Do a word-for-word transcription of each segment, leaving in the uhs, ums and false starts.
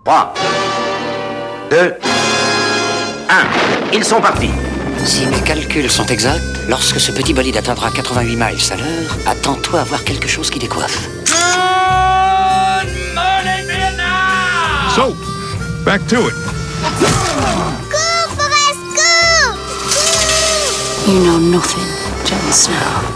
trois, deux, un. Ils sont partis. Si mes calculs sont exacts, lorsque ce petit bolide atteindra quatre-vingt-huit miles à l'heure, attends-toi à voir quelque chose qui décoiffe. Good morning, Vietnam! So, back to it. Go, Forrest, go! You know nothing, Jon Snow.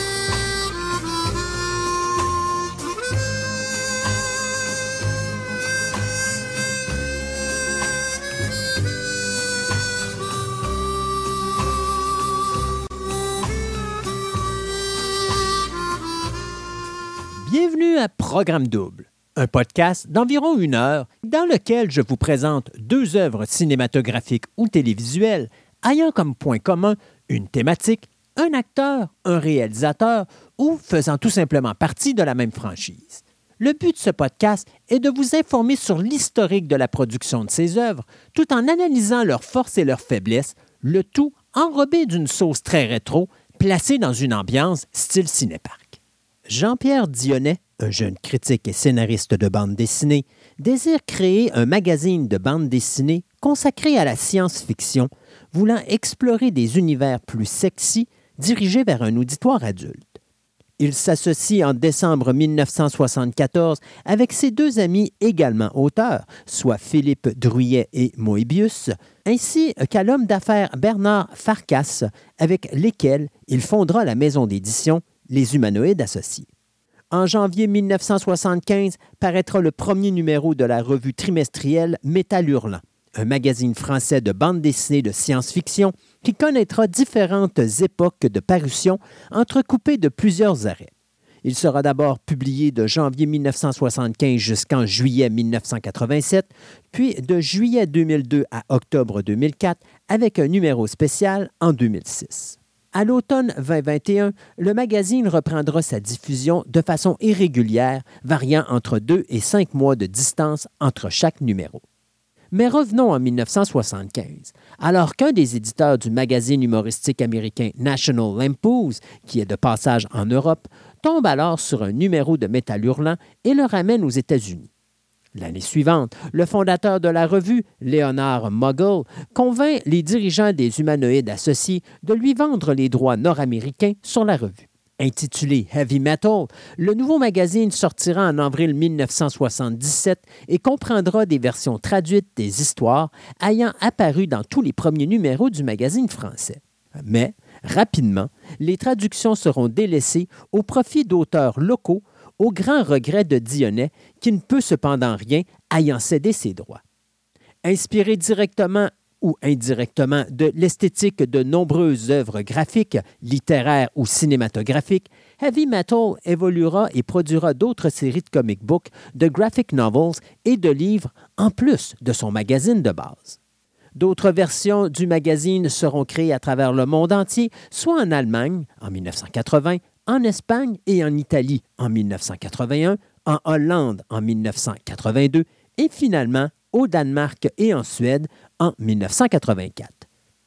Bienvenue à Programme Double, un podcast d'environ une heure dans lequel je vous présente deux œuvres cinématographiques ou télévisuelles ayant comme point commun une thématique, un acteur, un réalisateur ou faisant tout simplement partie de la même franchise. Le but de ce podcast est de vous informer sur l'historique de la production de ces œuvres tout en analysant leurs forces et leurs faiblesses, le tout enrobé d'une sauce très rétro placée dans une ambiance style cinéparc. Jean-Pierre Dionnet, un jeune critique et scénariste de bande dessinée, désire créer un magazine de bande dessinée consacré à la science-fiction, voulant explorer des univers plus sexy dirigés vers un auditoire adulte. Il s'associe en décembre mille neuf cent soixante-quatorze avec ses deux amis également auteurs, soit Philippe Drouillet et Moebius, ainsi qu'à l'homme d'affaires Bernard Farkas, avec lesquels il fondera la maison d'édition Les Humanoïdes Associés. En janvier mille neuf cent soixante-quinze paraîtra le premier numéro de la revue trimestrielle Métal Hurlant, un magazine français de bande dessinée de science-fiction qui connaîtra différentes époques de parution entrecoupées de plusieurs arrêts. Il sera d'abord publié de janvier mille neuf cent soixante-quinze jusqu'en juillet mille neuf cent quatre-vingt-sept, puis de juillet deux mille deux à octobre deux mille quatre avec un numéro spécial en deux mille six. À l'automne vingt vingt et un, le magazine reprendra sa diffusion de façon irrégulière, variant entre deux et cinq mois de distance entre chaque numéro. Mais revenons en mille neuf cent soixante-quinze, alors qu'un des éditeurs du magazine humoristique américain National Lampoon, qui est de passage en Europe, tombe alors sur un numéro de Métal Hurlant et le ramène aux États-Unis. L'année suivante, le fondateur de la revue, Leonard Muggle, convainc les dirigeants des Humanoïdes Associés de lui vendre les droits nord-américains sur la revue. Intitulé Heavy Metal, le nouveau magazine sortira en avril mille neuf cent soixante-dix-sept et comprendra des versions traduites des histoires ayant apparu dans tous les premiers numéros du magazine français. Mais, rapidement, les traductions seront délaissées au profit d'auteurs locaux, au grand regret de Dionnet, qui ne peut cependant rien ayant cédé ses droits. Inspiré directement ou indirectement de l'esthétique de nombreuses œuvres graphiques, littéraires ou cinématographiques, Heavy Metal évoluera et produira d'autres séries de comic books, de graphic novels et de livres, en plus de son magazine de base. D'autres versions du magazine seront créées à travers le monde entier, soit en Allemagne en mille neuf cent quatre-vingts, en Espagne et en Italie en mille neuf cent quatre-vingt-un, en Hollande en mille neuf cent quatre-vingt-deux et finalement au Danemark et en Suède en mille neuf cent quatre-vingt-quatre.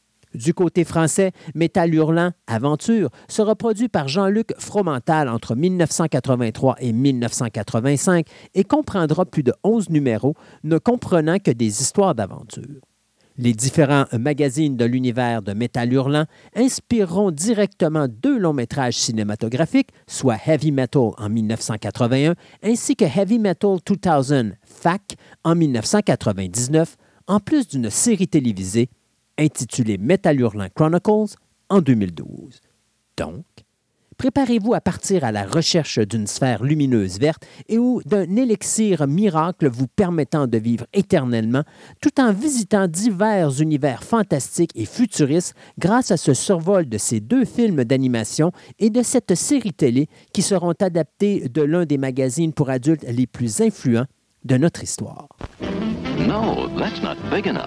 Du côté français, Métal Hurlant Aventure sera produit par Jean-Luc Fromental entre mille neuf cent quatre-vingt-trois et mille neuf cent quatre-vingt-cinq et comprendra plus de onze numéros, ne comprenant que des histoires d'aventure. Les différents magazines de l'univers de Métal Hurlant inspireront directement deux longs-métrages cinématographiques, soit Heavy Metal en mille neuf cent quatre-vingt-un ainsi que Heavy Metal deux mille F A Q en mille neuf cent quatre-vingt-dix-neuf, en plus d'une série télévisée intitulée Métal Hurlant Chronicles en deux mille douze. Donc, préparez-vous à partir à la recherche d'une sphère lumineuse verte et ou d'un élixir miracle vous permettant de vivre éternellement tout en visitant divers univers fantastiques et futuristes grâce à ce survol de ces deux films d'animation et de cette série télé qui seront adaptés de l'un des magazines pour adultes les plus influents de notre histoire. No, that's not big enough.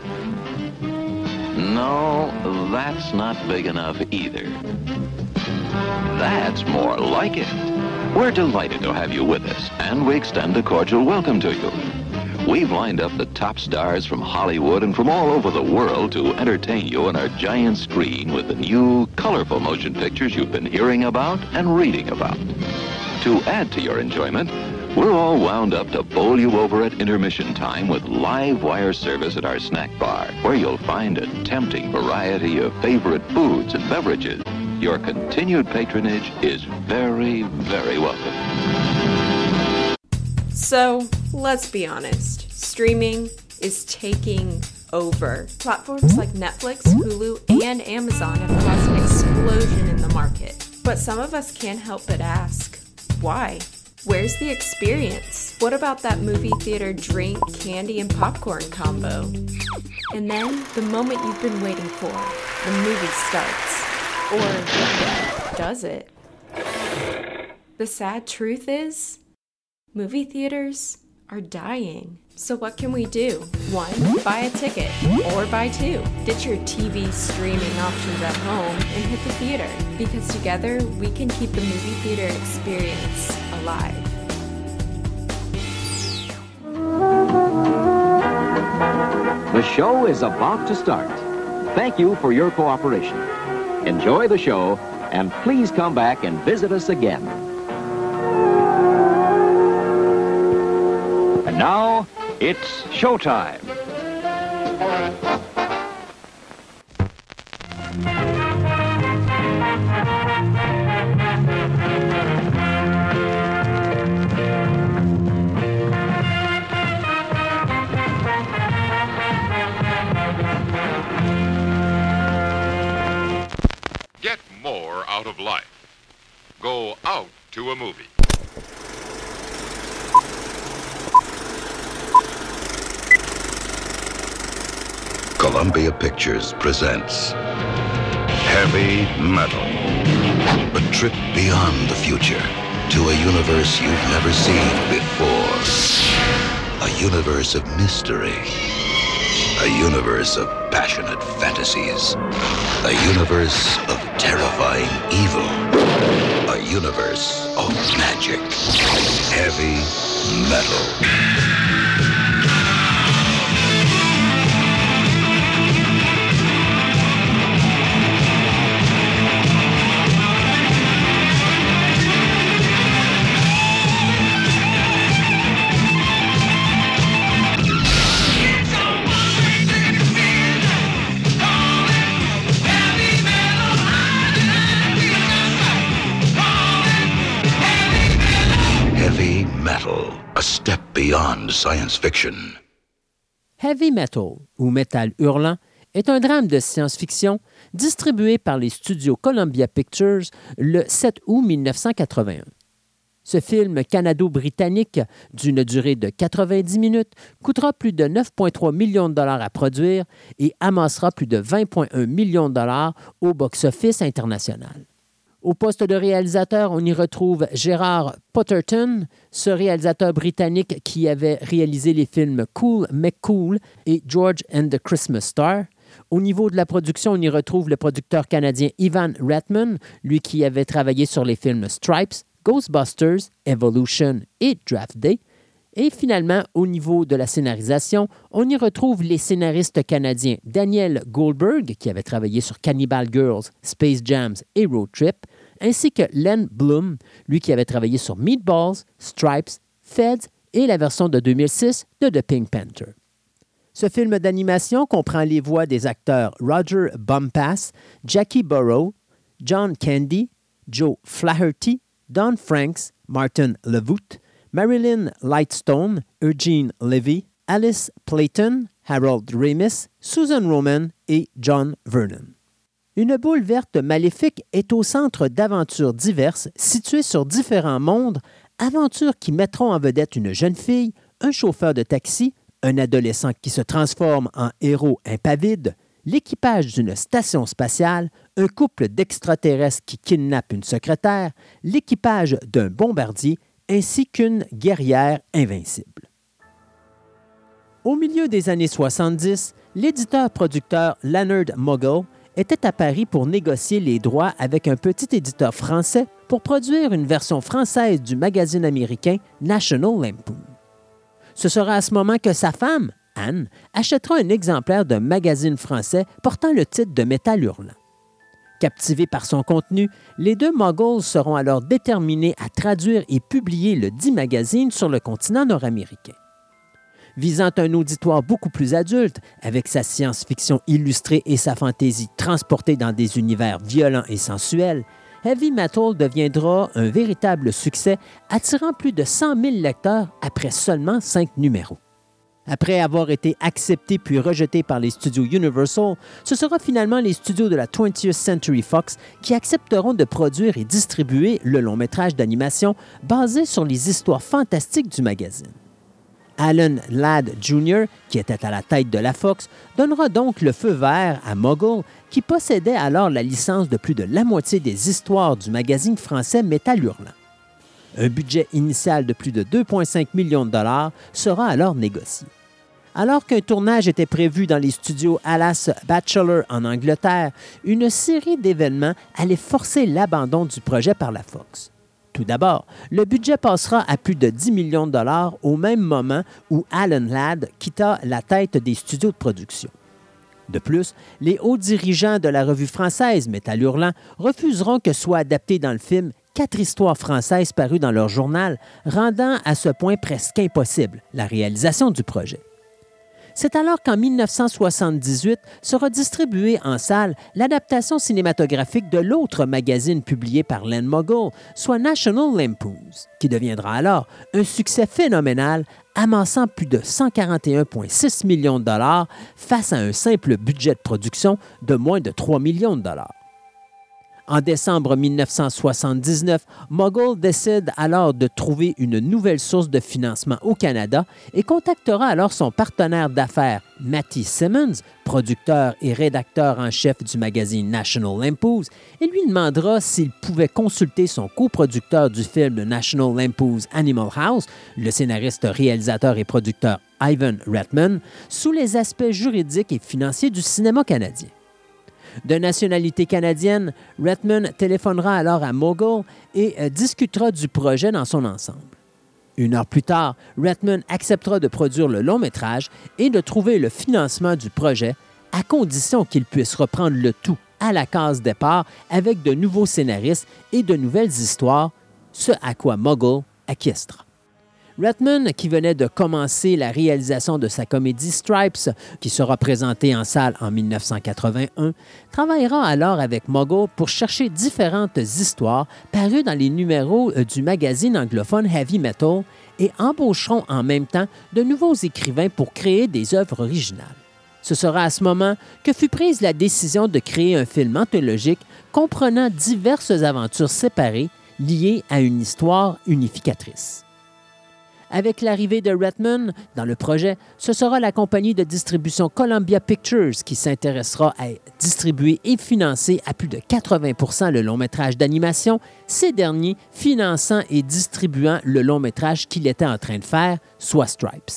No, that's not big enough either. That's more like it. We're delighted to have you with us, and we extend a cordial welcome to you. We've lined up the top stars from Hollywood and from all over the world to entertain you on our giant screen with the new, colorful motion pictures you've been hearing about and reading about. To add to your enjoyment, We're all wound up to bowl you over at intermission time with live wire service at our snack bar, where you'll find a tempting variety of favorite foods and beverages. Your continued patronage is very, very welcome. So, let's be honest. Streaming is taking over. Platforms like Netflix, Hulu, and Amazon have caused an explosion in the market. But some of us can't help but ask, why? Where's the experience? What about that movie theater drink, candy, and popcorn combo? And then, the moment you've been waiting for, the movie starts. Or does it? The sad truth is, movie theaters are dying. So what can we do? One, buy a ticket. Or buy two. Ditch your T V streaming options at home and hit the theater. Because together, we can keep the movie theater experience alive. The show is about to start. Thank you for your cooperation. Enjoy the show, and please come back and visit us again. And now, it's showtime. Get more out of life. Go out to a movie. Columbia Pictures presents Heavy Metal, a trip beyond the future to a universe you've never seen before. A universe of mystery, a universe of passionate fantasies, a universe of terrifying evil, a universe of magic. Heavy Metal. Heavy Metal, a step beyond science fiction. Heavy Metal, ou Métal hurlant, est un drame de science-fiction distribué par les studios Columbia Pictures le sept août mille neuf cent quatre-vingt-un. Ce film canado-britannique, d'une durée de quatre-vingt-dix minutes, coûtera plus de neuf virgule trois millions de dollars à produire et amassera plus de vingt virgule un millions de dollars au box-office international. Au poste de réalisateur, on y retrouve Gérard Potterton, ce réalisateur britannique qui avait réalisé les films Cool McCool et George and the Christmas Star. Au niveau de la production, on y retrouve le producteur canadien Ivan Reitman, lui qui avait travaillé sur les films Stripes, Ghostbusters, Evolution et Draft Day. Et finalement, au niveau de la scénarisation, on y retrouve les scénaristes canadiens Daniel Goldberg, qui avait travaillé sur Cannibal Girls, Space Jams et Road Trip, ainsi que Len Blum, lui qui avait travaillé sur Meatballs, Stripes, Feds et la version de deux mille six de The Pink Panther. Ce film d'animation comprend les voix des acteurs Roger Bumpass, Jackie Burrow, John Candy, Joe Flaherty, Don Franks, Martin LeVoot, Marilyn Lightstone, Eugene Levy, Alice Playton, Harold Ramis, Susan Roman et John Vernon. Une boule verte maléfique est au centre d'aventures diverses situées sur différents mondes, aventures qui mettront en vedette une jeune fille, un chauffeur de taxi, un adolescent qui se transforme en héros impavide, l'équipage d'une station spatiale, un couple d'extraterrestres qui kidnappent une secrétaire, l'équipage d'un bombardier ainsi qu'une guerrière invincible. Au milieu des années soixante-dix, l'éditeur-producteur Leonard Mogul était à Paris pour négocier les droits avec un petit éditeur français pour produire une version française du magazine américain National Lampoon. Ce sera à ce moment que sa femme, Anne, achètera un exemplaire d'un magazine français portant le titre de Métal hurlant. Captivés par son contenu, les deux Muggles seront alors déterminés à traduire et publier le dit magazine sur le continent nord-américain. Visant un auditoire beaucoup plus adulte, avec sa science-fiction illustrée et sa fantaisie transportée dans des univers violents et sensuels, Heavy Metal deviendra un véritable succès, attirant plus de cent mille lecteurs après seulement cinq numéros. Après avoir été accepté puis rejeté par les studios Universal, ce sera finalement les studios de la twentieth Century Fox qui accepteront de produire et distribuer le long-métrage d'animation basé sur les histoires fantastiques du magazine. Alan Ladd junior, qui était à la tête de la Fox, donnera donc le feu vert à Muggle, qui possédait alors la licence de plus de la moitié des histoires du magazine français Métal Hurlant. Un budget initial de plus de deux virgule cinq millions de dollars sera alors négocié. Alors qu'un tournage était prévu dans les studios Alas Bachelor en Angleterre, une série d'événements allait forcer l'abandon du projet par la Fox. Tout d'abord, le budget passera à plus de dix millions de dollars au même moment où Alan Ladd quitta la tête des studios de production. De plus, les hauts dirigeants de la revue française Métal Hurlant refuseront que soient adaptées dans le film quatre histoires françaises parues dans leur journal, rendant à ce point presque impossible la réalisation du projet. C'est alors qu'en dix-neuf cent soixante-dix-huit sera distribuée en salle l'adaptation cinématographique de l'autre magazine publié par Len Muggle, soit National Lampoons, qui deviendra alors un succès phénoménal, amassant plus de cent quarante et un virgule six millions de dollars face à un simple budget de production de moins de trois millions de dollars. En décembre dix-neuf cent soixante-dix-neuf, Muggle décide alors de trouver une nouvelle source de financement au Canada et contactera alors son partenaire d'affaires, Matty Simmons, producteur et rédacteur en chef du magazine National Lampoons, et lui demandera s'il pouvait consulter son coproducteur du film de National Lampoons Animal House, le scénariste, réalisateur et producteur Ivan Reitman, sous les aspects juridiques et financiers du cinéma canadien. De nationalité canadienne, Reitman téléphonera alors à Muggle et euh, discutera du projet dans son ensemble. Une heure plus tard, Reitman acceptera de produire le long-métrage et de trouver le financement du projet, à condition qu'il puisse reprendre le tout à la case départ avec de nouveaux scénaristes et de nouvelles histoires, ce à quoi Muggle acquiescera. Reitman, qui venait de commencer la réalisation de sa comédie Stripes, qui sera présentée en salle en dix-neuf cent quatre-vingt-un, travaillera alors avec Muggle pour chercher différentes histoires parues dans les numéros du magazine anglophone Heavy Metal et embaucheront en même temps de nouveaux écrivains pour créer des œuvres originales. Ce sera à ce moment que fut prise la décision de créer un film anthologique comprenant diverses aventures séparées liées à une histoire unificatrice. Avec l'arrivée de Reitman dans le projet, ce sera la compagnie de distribution Columbia Pictures qui s'intéressera à distribuer et financer à plus de quatre-vingts pour cent le long-métrage d'animation, ces derniers finançant et distribuant le long-métrage qu'il était en train de faire, soit Stripes.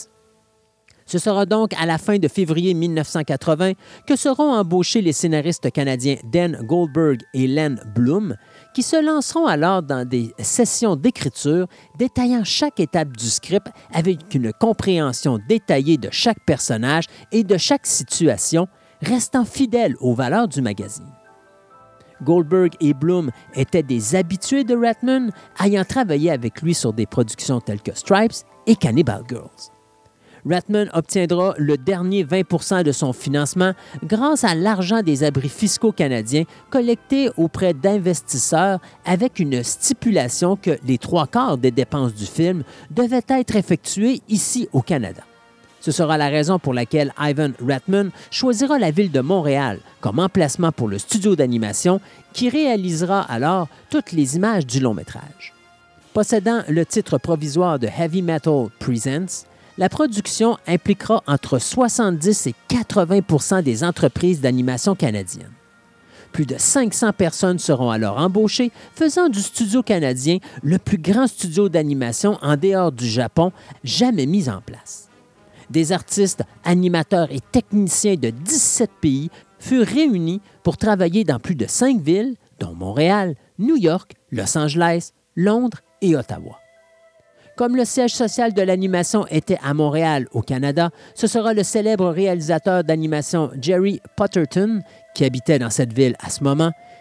Ce sera donc à la fin de février dix-neuf cent quatre-vingts que seront embauchés les scénaristes canadiens Dan Goldberg et Len Blum, qui se lanceront alors dans des sessions d'écriture détaillant chaque étape du script avec une compréhension détaillée de chaque personnage et de chaque situation, restant fidèles aux valeurs du magazine. Goldberg et Blum étaient des habitués de Reitman, ayant travaillé avec lui sur des productions telles que Stripes et Cannibal Girls. Reitman obtiendra le dernier vingt pour cent de son financement grâce à l'argent des abris fiscaux canadiens collectés auprès d'investisseurs avec une stipulation que les trois quarts des dépenses du film devaient être effectuées ici au Canada. Ce sera la raison pour laquelle Ivan Reitman choisira la ville de Montréal comme emplacement pour le studio d'animation qui réalisera alors toutes les images du long-métrage. Possédant le titre provisoire de Heavy Metal Presents, la production impliquera entre soixante-dix et quatre-vingts pour cent des entreprises d'animation canadiennes. Plus de cinq cents personnes seront alors embauchées, faisant du studio canadien le plus grand studio d'animation en dehors du Japon jamais mis en place. Des artistes, animateurs et techniciens de dix-sept pays furent réunis pour travailler dans plus de cinq villes, dont Montréal, New York, Los Angeles, Londres et Ottawa. Comme le siège social de l'animation était à Montréal, au Canada, ce sera le célèbre réalisateur d'animation Jerry Potterton, qui habitait dans cette ville à ce moment,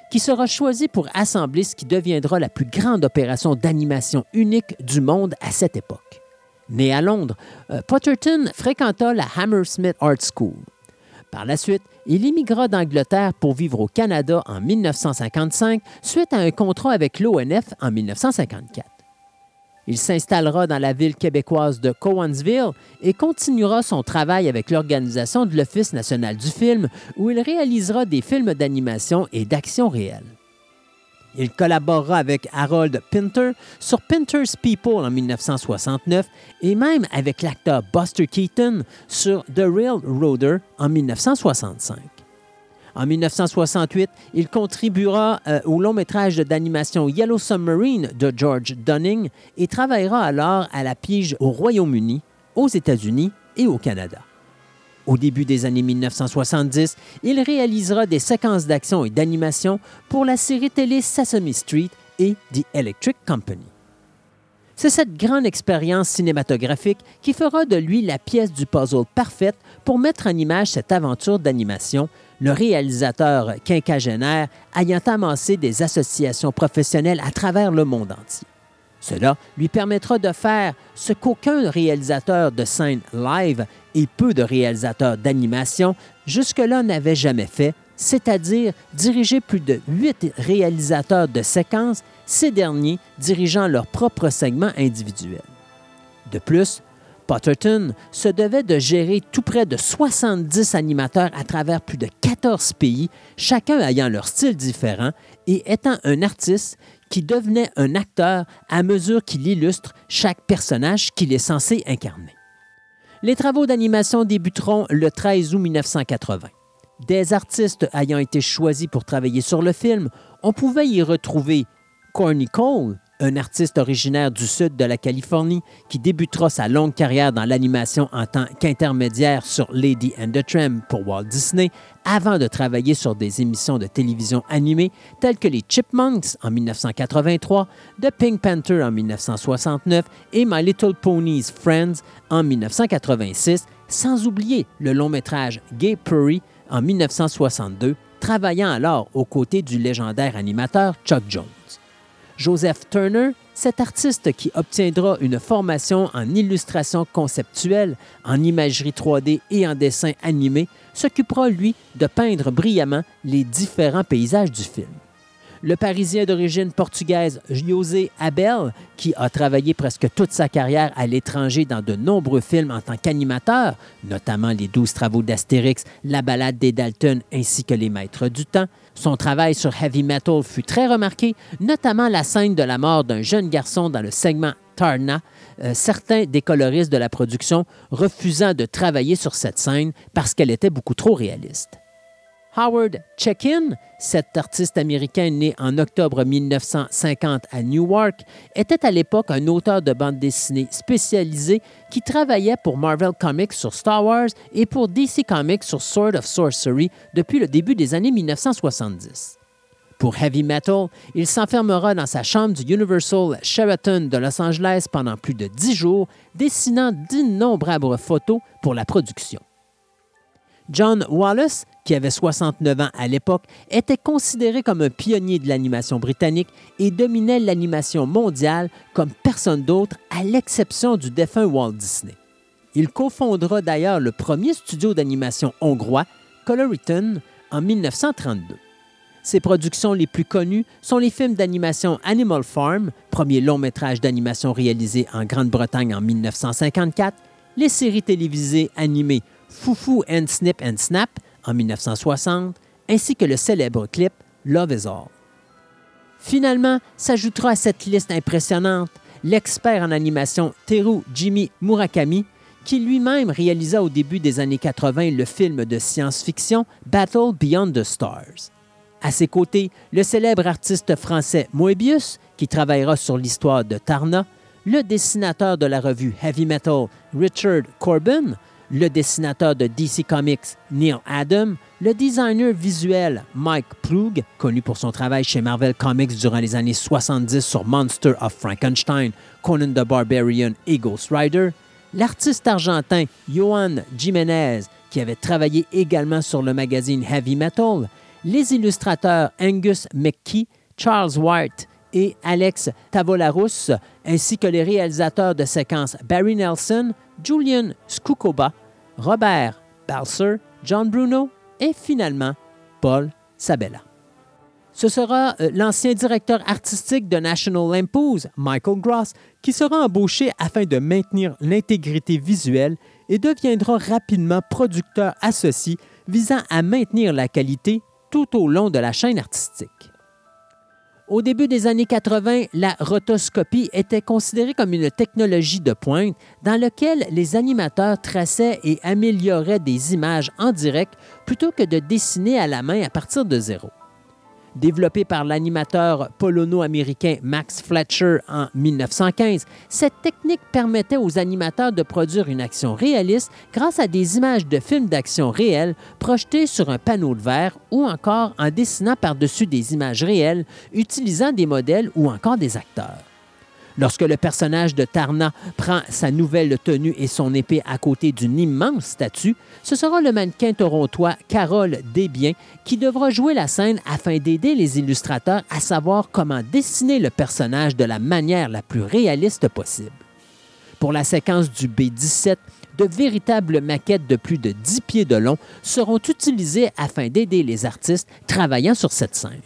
qui sera choisi pour assembler ce qui deviendra la plus grande opération d'animation unique du monde à cette époque. Né à Londres, euh, Potterton fréquenta la Hammersmith Art School. Par la suite, il immigra d'Angleterre pour vivre au Canada en mille neuf cent cinquante-cinq suite à un contrat avec l'O N F en mille neuf cent cinquante-quatre. Il s'installera dans la ville québécoise de Cowansville et continuera son travail avec l'organisation de l'Office national du film, où il réalisera des films d'animation et d'action réelle. Il collaborera avec Harold Pinter sur Pinter's People en mille neuf cent soixante-neuf et même avec l'acteur Buster Keaton sur The Railroader en mille neuf cent soixante-cinq. En mille neuf cent soixante-huit, il contribuera euh, au long-métrage d'animation Yellow Submarine de George Dunning et travaillera alors à la pige au Royaume-Uni, aux États-Unis et au Canada. Au début des années mille neuf cent soixante-dix, il réalisera des séquences d'action et d'animation pour la série télé Sesame Street et The Electric Company. C'est cette grande expérience cinématographique qui fera de lui la pièce du puzzle parfaite pour mettre en image cette aventure d'animation, le réalisateur quinquagénaire ayant amassé des associations professionnelles à travers le monde entier. Cela lui permettra de faire ce qu'aucun réalisateur de scène live et peu de réalisateurs d'animation jusque-là n'avaient jamais fait, c'est-à-dire diriger plus de huit réalisateurs de séquences, ces derniers dirigeant leur propre segment individuel. De plus, Potterton se devait de gérer tout près de soixante-dix animateurs à travers plus de quatorze pays, chacun ayant leur style différent et étant un artiste qui devenait un acteur à mesure qu'il illustre chaque personnage qu'il est censé incarner. Les travaux d'animation débuteront le treize août mille neuf cent quatre-vingts. Des artistes ayant été choisis pour travailler sur le film, on pouvait y retrouver Corny Cole, un artiste originaire du sud de la Californie qui débutera sa longue carrière dans l'animation en tant qu'intermédiaire sur Lady and the Tramp pour Walt Disney, avant de travailler sur des émissions de télévision animées telles que les Chipmunks en mille neuf cent quatre-vingt-trois, The Pink Panther en mille neuf cent soixante-neuf et My Little Ponies Friends en mille neuf cent quatre-vingt-six, sans oublier le long-métrage Gay Prairie en mille neuf cent soixante-deux, travaillant alors aux côtés du légendaire animateur Chuck Jones. Joseph Turner, cet artiste qui obtiendra une formation en illustration conceptuelle, en imagerie trois D et en dessin animé, s'occupera, lui, de peindre brillamment les différents paysages du film. Le Parisien d'origine portugaise José Abel, qui a travaillé presque toute sa carrière à l'étranger dans de nombreux films en tant qu'animateur, notamment Les douze travaux d'Astérix, La balade des Dalton ainsi que Les Maîtres du temps. Son travail sur Heavy Metal fut très remarqué, notamment la scène de la mort d'un jeune garçon dans le segment Tarna, euh, certains des coloristes de la production refusant de travailler sur cette scène parce qu'elle était beaucoup trop réaliste. Howard Chaykin, cet artiste américain né en octobre mille neuf cent cinquante à Newark, était à l'époque un auteur de bande dessinée spécialisé qui travaillait pour Marvel Comics sur Star Wars et pour D C Comics sur Sword of Sorcery depuis le début des années mille neuf cent soixante-dix. Pour Heavy Metal, il s'enfermera dans sa chambre du Universal Sheraton de Los Angeles pendant plus de dix jours, dessinant d'innombrables photos pour la production. John Wallace, qui avait soixante-neuf ans à l'époque, était considéré comme un pionnier de l'animation britannique et dominait l'animation mondiale comme personne d'autre, à l'exception du défunt Walt Disney. Il cofondera d'ailleurs le premier studio d'animation hongrois, Coloriton, en mille neuf cent trente-deux. Ses productions les plus connues sont les films d'animation Animal Farm, premier long-métrage d'animation réalisé en Grande-Bretagne en mille neuf cent cinquante-quatre, les séries télévisées animées Foufou and Snip and Snap en mille neuf cent soixante, ainsi que le célèbre clip Love is All. Finalement, s'ajoutera à cette liste impressionnante l'expert en animation Teru Jimmy Murakami, qui lui-même réalisa au début des années quatre-vingts le film de science-fiction Battle Beyond the Stars. À ses côtés, le célèbre artiste français Moebius, qui travaillera sur l'histoire de Tarna, le dessinateur de la revue Heavy Metal Richard Corbin, le dessinateur de D C Comics Neil Adam, le designer visuel Mike Ploog, connu pour son travail chez Marvel Comics durant les années soixante-dix sur Monster of Frankenstein, Conan the Barbarian et Ghost Rider, l'artiste argentin Johan Jiménez, qui avait travaillé également sur le magazine Heavy Metal, Les illustrateurs Angus McKee, Charles White et Alex Tavolarus, ainsi que les réalisateurs de séquences Barry Nelson, Julian Skukoba, Robert Balser, John Bruno et finalement Paul Sabella. Ce sera euh, l'ancien directeur artistique de National Lampoons, Michael Gross, qui sera embauché afin de maintenir l'intégrité visuelle et deviendra rapidement producteur associé visant à maintenir la qualité tout au long de la chaîne artistique. Au début des années quatre-vingt, la rotoscopie était considérée comme une technologie de pointe dans laquelle les animateurs traçaient et amélioraient des images en direct plutôt que de dessiner à la main à partir de zéro. Développée par l'animateur polono-américain Max Fletcher en mille neuf cent quinze, cette technique permettait aux animateurs de produire une action réaliste grâce à des images de films d'action réels projetées sur un panneau de verre ou encore en dessinant par-dessus des images réelles utilisant des modèles ou encore des acteurs. Lorsque le personnage de Tarna prend sa nouvelle tenue et son épée à côté d'une immense statue, ce sera le mannequin torontois Carole Desbiens qui devra jouer la scène afin d'aider les illustrateurs à savoir comment dessiner le personnage de la manière la plus réaliste possible. Pour la séquence du B dix-sept, de véritables maquettes de plus de dix pieds de long seront utilisées afin d'aider les artistes travaillant sur cette scène.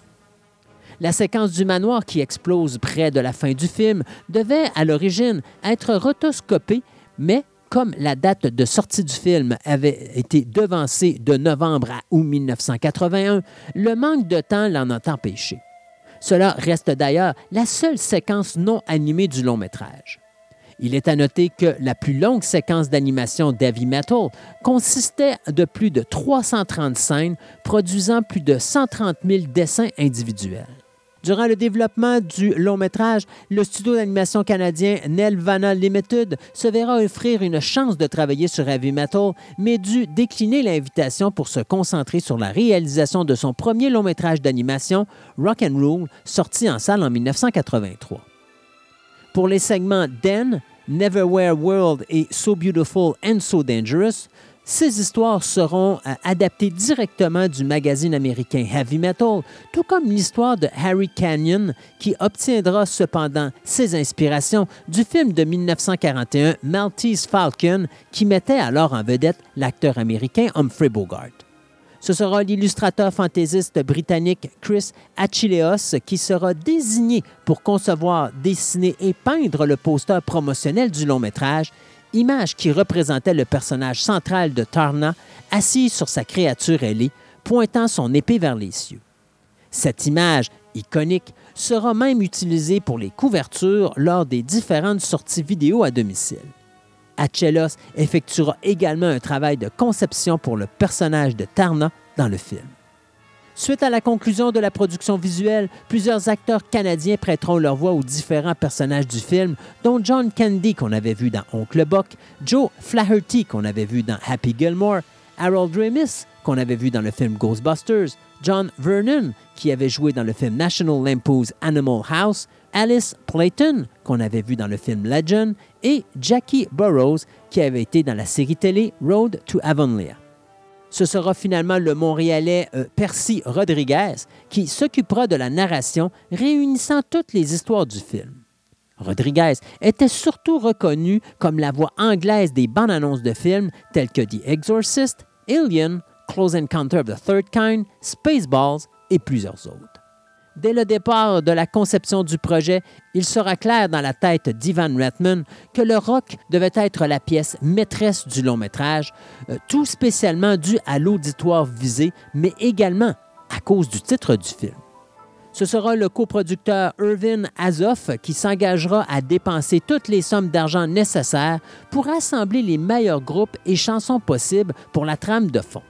La séquence du manoir qui explose près de la fin du film devait, à l'origine, être rotoscopée, mais comme la date de sortie du film avait été devancée de novembre à août mille neuf cent quatre-vingt-un, le manque de temps l'en a empêché. Cela reste d'ailleurs la seule séquence non animée du long-métrage. Il est à noter que la plus longue séquence d'animation d'Heavy Metal consistait de plus de trois cent trente scènes, produisant plus de cent trente mille dessins individuels. Durant le développement du long-métrage, le studio d'animation canadien Nelvana Limited se verra offrir une chance de travailler sur Heavy Metal, mais dut décliner l'invitation pour se concentrer sur la réalisation de son premier long-métrage d'animation, Rock and Roll, sorti en salle en mille neuf cent quatre-vingt-trois. Pour les segments Den, Neverwhere World et So Beautiful and So Dangerous, ces histoires seront euh, adaptées directement du magazine américain Heavy Metal, tout comme l'histoire de Harry Canyon, qui obtiendra cependant ses inspirations du film de mille neuf cent quarante et un Maltese Falcon, qui mettait alors en vedette l'acteur américain Humphrey Bogart. Ce sera l'illustrateur fantaisiste britannique Chris Achilleos qui sera désigné pour concevoir, dessiner et peindre le poster promotionnel du long-métrage, image qui représentait le personnage central de Tarna, assis sur sa créature ailée, pointant son épée vers les cieux. Cette image, iconique, sera même utilisée pour les couvertures lors des différentes sorties vidéo à domicile. Achilleos effectuera également un travail de conception pour le personnage de Tarna dans le film. Suite à la conclusion de la production visuelle, plusieurs acteurs canadiens prêteront leur voix aux différents personnages du film, dont John Candy qu'on avait vu dans Oncle Buck, Joe Flaherty qu'on avait vu dans Happy Gilmore, Harold Ramis qu'on avait vu dans le film Ghostbusters, John Vernon qui avait joué dans le film National Lampoon's Animal House, Alice Playton qu'on avait vu dans le film Legend et Jackie Burroughs qui avait été dans la série télé Road to Avonlea. Ce sera finalement le Montréalais euh, Percy Rodriguez qui s'occupera de la narration, réunissant toutes les histoires du film. Rodriguez était surtout reconnu comme la voix anglaise des bandes annonces de films tels que The Exorcist, Alien, Close Encounter of the Third Kind, Spaceballs et plusieurs autres. Dès le départ de la conception du projet, il sera clair dans la tête d'Ivan Reitman que le rock devait être la pièce maîtresse du long-métrage, euh, tout spécialement dû à l'auditoire visé, mais également à cause du titre du film. Ce sera le coproducteur Irvin Azoff qui s'engagera à dépenser toutes les sommes d'argent nécessaires pour assembler les meilleurs groupes et chansons possibles pour la trame de fond.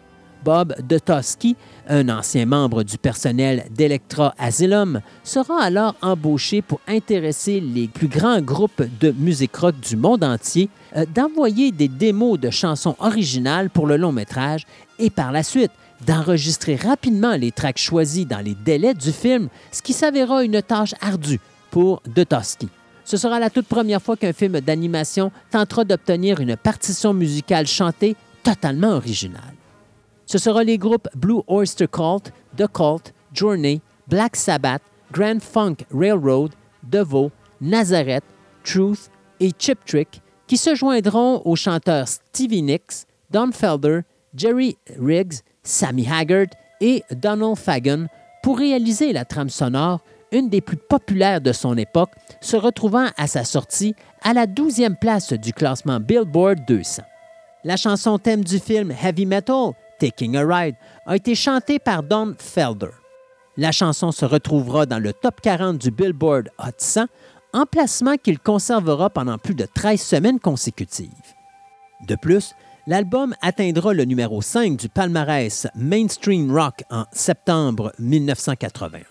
Bob Dutowski, un ancien membre du personnel d'Electra Asylum, sera alors embauché pour intéresser les plus grands groupes de musique rock du monde entier euh, d'envoyer des démos de chansons originales pour le long-métrage et par la suite d'enregistrer rapidement les tracks choisis dans les délais du film, ce qui s'avéra une tâche ardue pour Dutowski. Ce sera la toute première fois qu'un film d'animation tentera d'obtenir une partition musicale chantée totalement originale. Ce sera les groupes Blue Oyster Cult, The Cult, Journey, Black Sabbath, Grand Funk Railroad, Devo, Nazareth, Truth et Chip Trick qui se joindront aux chanteurs Stevie Nicks, Don Felder, Jerry Riggs, Sammy Hagar et Donald Fagen pour réaliser la trame sonore, une des plus populaires de son époque, se retrouvant à sa sortie à la douzième place du classement Billboard deux cents. La chanson thème du film Heavy Metal, Taking a Ride, a été chantée par Don Felder. La chanson se retrouvera dans le top quarante du Billboard Hot cent, emplacement qu'il conservera pendant plus de treize semaines consécutives. De plus, l'album atteindra le numéro cinq du palmarès Mainstream Rock en septembre mille neuf cent quatre-vingt-un.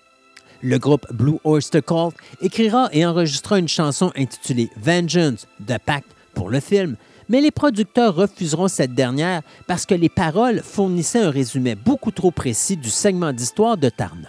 Le groupe Blue Oyster Cult écrira et enregistrera une chanson intitulée Vengeance de Pacte pour le film, mais les producteurs refuseront cette dernière parce que les paroles fournissaient un résumé beaucoup trop précis du segment d'histoire de Tarna.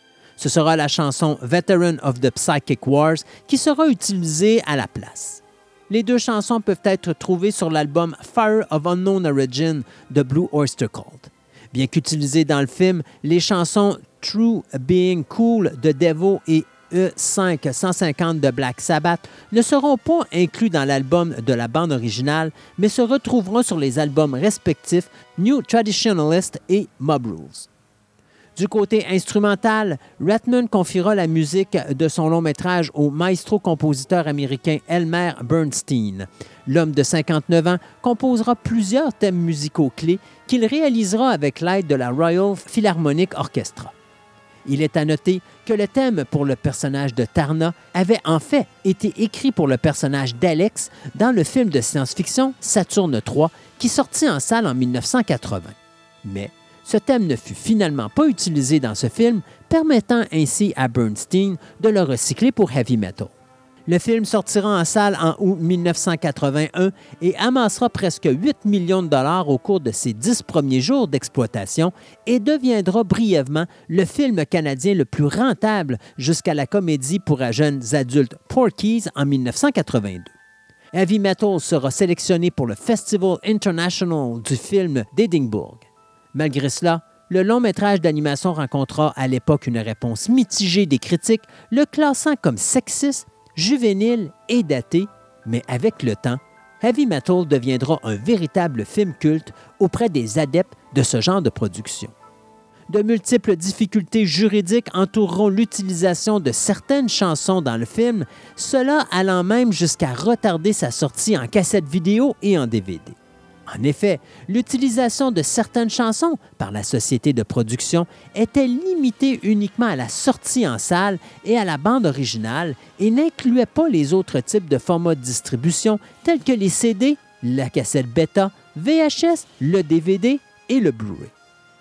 Ce sera la chanson Veteran of the Psychic Wars qui sera utilisée à la place. Les deux chansons peuvent être trouvées sur l'album Fire of Unknown Origin de Blue Oyster Cult. Bien qu'utilisées dans le film, les chansons True Being Cool de Devo et E cinq cent cinquante de Black Sabbath ne seront pas inclus dans l'album de la bande originale, mais se retrouveront sur les albums respectifs New Traditionalist et Mob Rules. Du côté instrumental, Rathman confiera la musique de son long-métrage au maestro-compositeur américain Elmer Bernstein. L'homme de cinquante-neuf ans composera plusieurs thèmes musicaux clés qu'il réalisera avec l'aide de la Royal Philharmonic Orchestra. Il est à noter que le thème pour le personnage de Tarna avait en fait été écrit pour le personnage d'Alex dans le film de science-fiction Saturne trois qui sortit en salle en mille neuf cent quatre-vingts. Mais ce thème ne fut finalement pas utilisé dans ce film, permettant ainsi à Bernstein de le recycler pour Heavy Metal. Le film sortira en salle en août mille neuf cent quatre-vingt-un et amassera presque huit millions de dollars au cours de ses dix premiers jours d'exploitation et deviendra brièvement le film canadien le plus rentable jusqu'à la comédie pour jeunes adultes Porky's en mille neuf cent quatre-vingt-deux. Heavy Metal sera sélectionné pour le Festival International du film d'Édimbourg. Malgré cela, le long-métrage d'animation rencontra à l'époque une réponse mitigée des critiques, le classant comme sexiste, juvénile et daté, mais avec le temps, Heavy Metal deviendra un véritable film culte auprès des adeptes de ce genre de production. De multiples difficultés juridiques entoureront l'utilisation de certaines chansons dans le film, cela allant même jusqu'à retarder sa sortie en cassette vidéo et en D V D. En effet, l'utilisation de certaines chansons par la société de production était limitée uniquement à la sortie en salle et à la bande originale et n'incluait pas les autres types de formats de distribution tels que les C D, la cassette bêta, V H S, le D V D et le Blu-ray.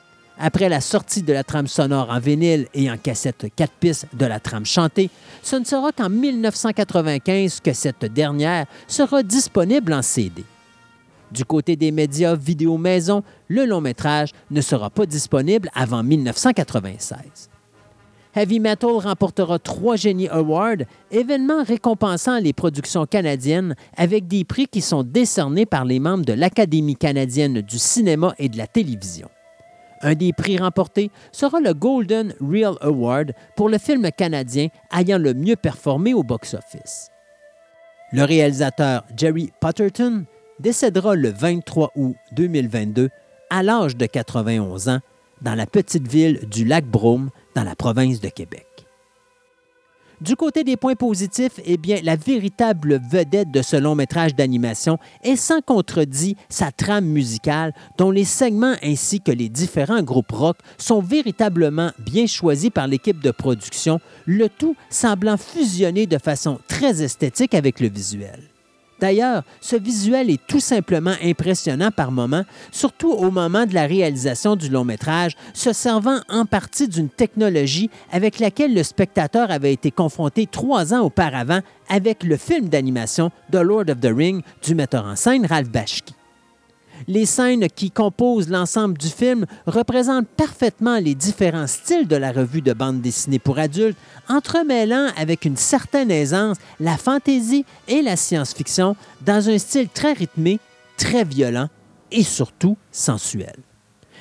Après la sortie de la trame sonore en vinyle et en cassette quatre pistes de la trame chantée, ce ne sera qu'en mille neuf cent quatre-vingt-quinze que cette dernière sera disponible en C D. Du côté des médias vidéo maison, le long-métrage ne sera pas disponible avant mille neuf cent quatre-vingt-seize. Heavy Metal remportera trois Genie Awards, événements récompensant les productions canadiennes avec des prix qui sont décernés par les membres de l'Académie canadienne du cinéma et de la télévision. Un des prix remportés sera le Golden Reel Award pour le film canadien ayant le mieux performé au box-office. Le réalisateur Jerry Potterton décédera le vingt-trois août deux mille vingt-deux à l'âge de quatre-vingt-onze ans dans la petite ville du Lac-Brome dans la province de Québec. Du côté des points positifs, eh bien, la véritable vedette de ce long-métrage d'animation est sans contredit sa trame musicale dont les segments ainsi que les différents groupes rock sont véritablement bien choisis par l'équipe de production, le tout semblant fusionner de façon très esthétique avec le visuel. D'ailleurs, ce visuel est tout simplement impressionnant par moments, surtout au moment de la réalisation du long-métrage, se servant en partie d'une technologie avec laquelle le spectateur avait été confronté trois ans auparavant avec le film d'animation The Lord of the Rings du metteur en scène Ralph Bakshi. Les scènes qui composent l'ensemble du film représentent parfaitement les différents styles de la revue de bande dessinée pour adultes, entremêlant avec une certaine aisance la fantaisie et la science-fiction dans un style très rythmé, très violent et surtout sensuel.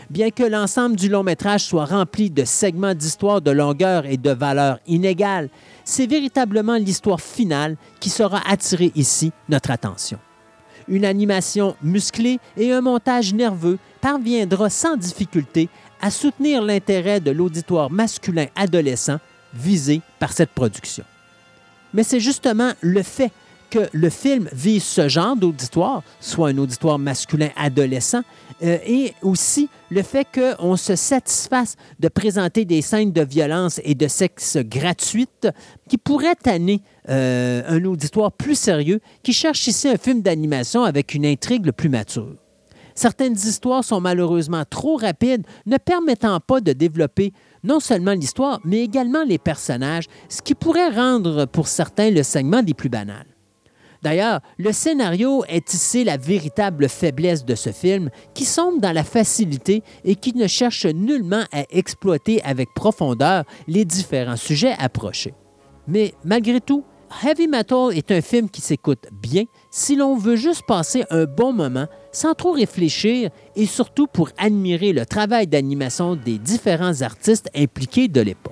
Bien que l'ensemble du long-métrage soit rempli de segments d'histoire de longueur et de valeur inégales, c'est véritablement l'histoire finale qui saura attirer ici notre attention. Une animation musclée et un montage nerveux parviendra sans difficulté à soutenir l'intérêt de l'auditoire masculin adolescent visé par cette production. Mais c'est justement le fait que le film vise ce genre d'auditoire, soit un auditoire masculin adolescent, euh, et aussi le fait qu'on se satisfasse de présenter des scènes de violence et de sexe gratuites qui pourraient tanner euh, un auditoire plus sérieux qui cherche ici un film d'animation avec une intrigue plus mature. Certaines histoires sont malheureusement trop rapides, ne permettant pas de développer non seulement l'histoire, mais également les personnages, ce qui pourrait rendre pour certains le segment des plus banals. D'ailleurs, le scénario est ici la véritable faiblesse de ce film, qui sombre dans la facilité et qui ne cherche nullement à exploiter avec profondeur les différents sujets approchés. Mais malgré tout, Heavy Metal est un film qui s'écoute bien si l'on veut juste passer un bon moment sans trop réfléchir et surtout pour admirer le travail d'animation des différents artistes impliqués de l'époque.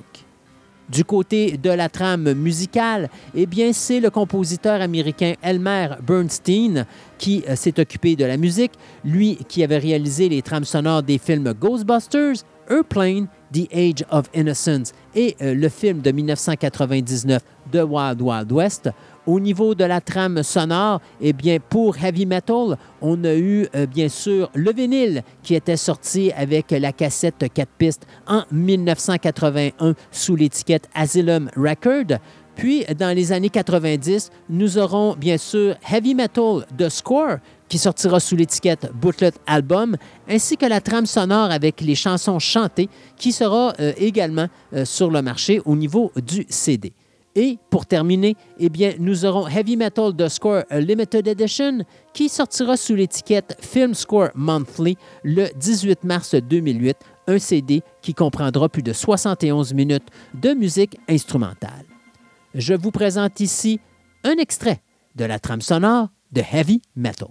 Du côté de la trame musicale, eh bien, c'est le compositeur américain Elmer Bernstein qui euh, s'est occupé de la musique, lui qui avait réalisé les trames sonores des films Ghostbusters, Airplane, The Age of Innocence et euh, le film de dix-neuf cent quatre-vingt-dix-neuf The Wild Wild West. Au niveau de la trame sonore, eh bien, pour Heavy Metal, on a eu euh, bien sûr le vinyle qui était sorti avec la cassette quatre pistes en dix-neuf cent quatre-vingt-un sous l'étiquette Asylum Record. Puis, dans les années quatre-vingt-dix, nous aurons bien sûr Heavy Metal The Score qui sortira sous l'étiquette Booklet Album, ainsi que la trame sonore avec les chansons chantées qui sera euh, également euh, sur le marché au niveau du C D. Et pour terminer, eh bien, nous aurons Heavy Metal The Score Limited Edition qui sortira sous l'étiquette Film Score Monthly le dix-huit mars deux mille huit, un C D qui comprendra plus de soixante et onze minutes de musique instrumentale. Je vous présente ici un extrait de la trame sonore de Heavy Metal.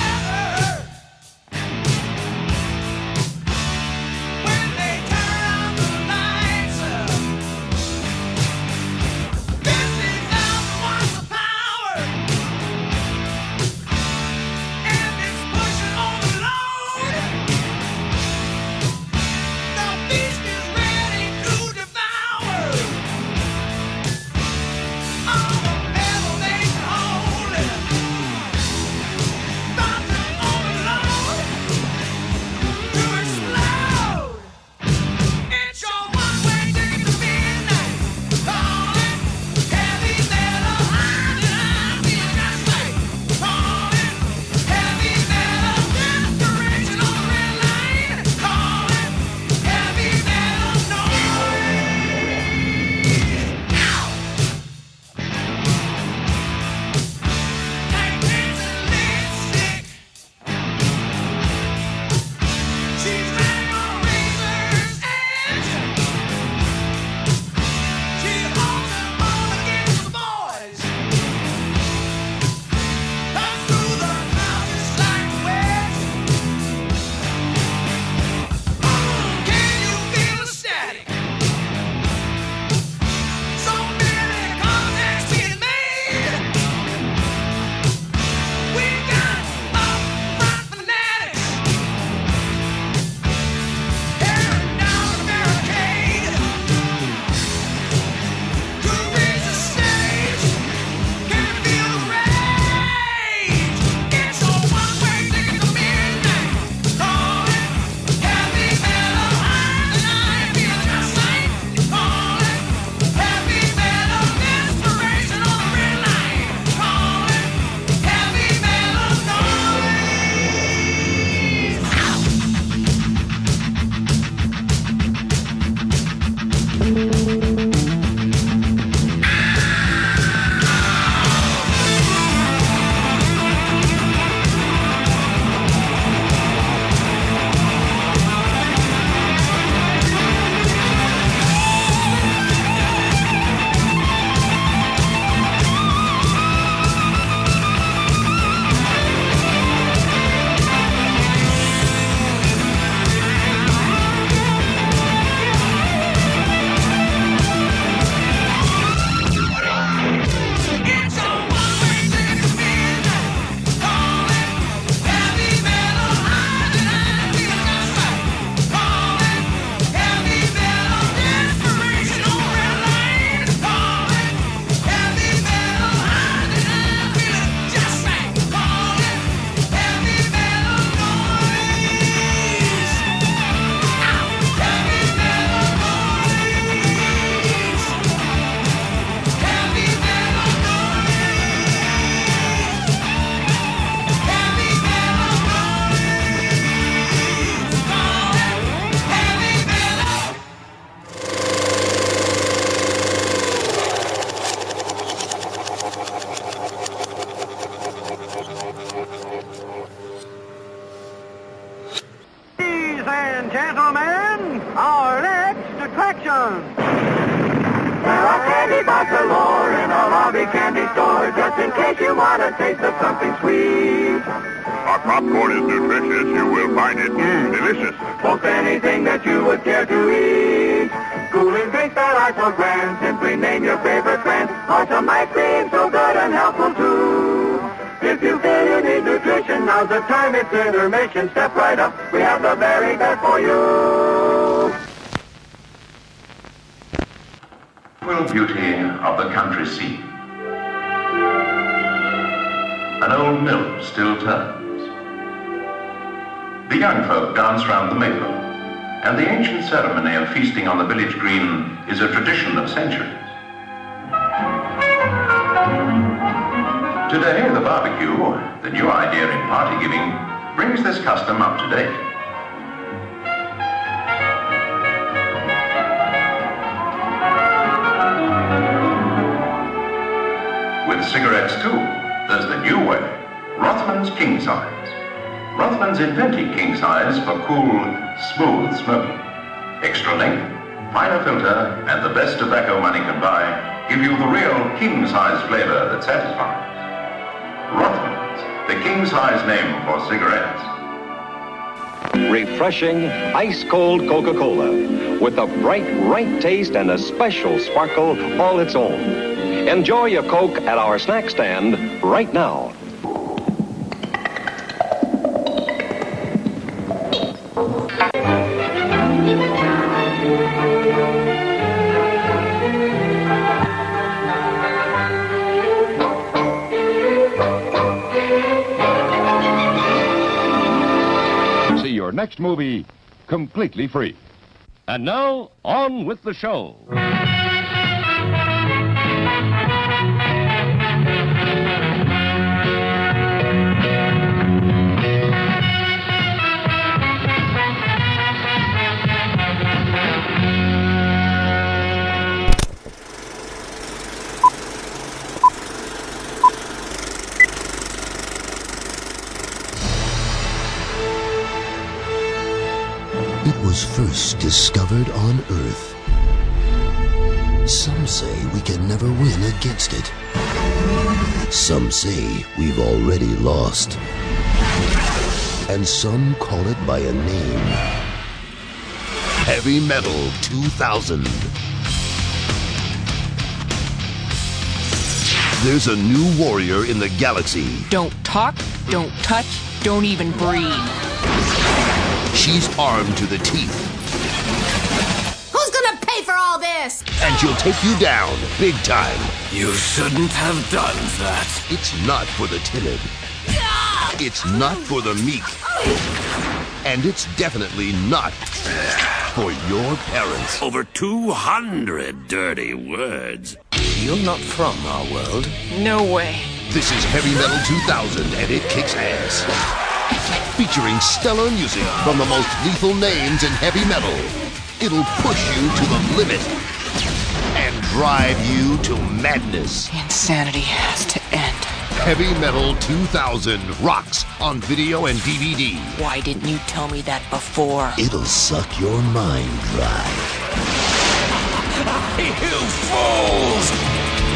When they turn around gentlemen, our next attraction. There are candy bars galore in a lobby candy store, just in case you want a taste of something sweet. Our popcorn is nutritious. You will find it mm, delicious. Most anything that you would care to eat. Cooling drinks that are so grand, simply name your favorite brand. Or some ice cream so good and helpful too. If you feel you need nutrition, now's the time, it's intermission. Step right up, we have the very best for you. Tranquil beauty of the country seat. An old mill still turns. The young folk dance round the maple, and the ancient ceremony of feasting on the village green is a tradition of centuries. Today, the barbecue, the new idea in party giving, brings this custom up to date. With cigarettes too, there's the new way, Rothman's King Size. Rothman's invented king size for cool, smooth smoking. Extra length, finer filter, and the best tobacco money can buy give you the real king size flavor that satisfies. Rothman's, the king size name for cigarettes. Refreshing, ice-cold Coca-Cola with a bright, right taste and a special sparkle all its own. Enjoy your Coke at our snack stand right now. See your next movie completely free. And now, on with the show. It was first discovered on Earth. Some say we can never win against it. Some say we've already lost. And some call it by a name. Heavy Metal two thousand. There's a new warrior in the galaxy. Don't talk, don't touch, don't even breathe. She's armed to the teeth. Who's gonna pay for all this? And she'll take you down big time. You shouldn't have done that. It's not for the timid. It's not for the meek. And it's definitely not for your parents. Over two hundred dirty words. You're not from our world. No way. This is Heavy Metal two thousand, and it kicks ass. Featuring stellar music from the most lethal names in heavy metal. It'll push you to the limit and drive you to madness. Insanity has to end. Heavy Metal two thousand rocks on video and D V D. Why didn't you tell me that before? It'll suck your mind dry. You fools!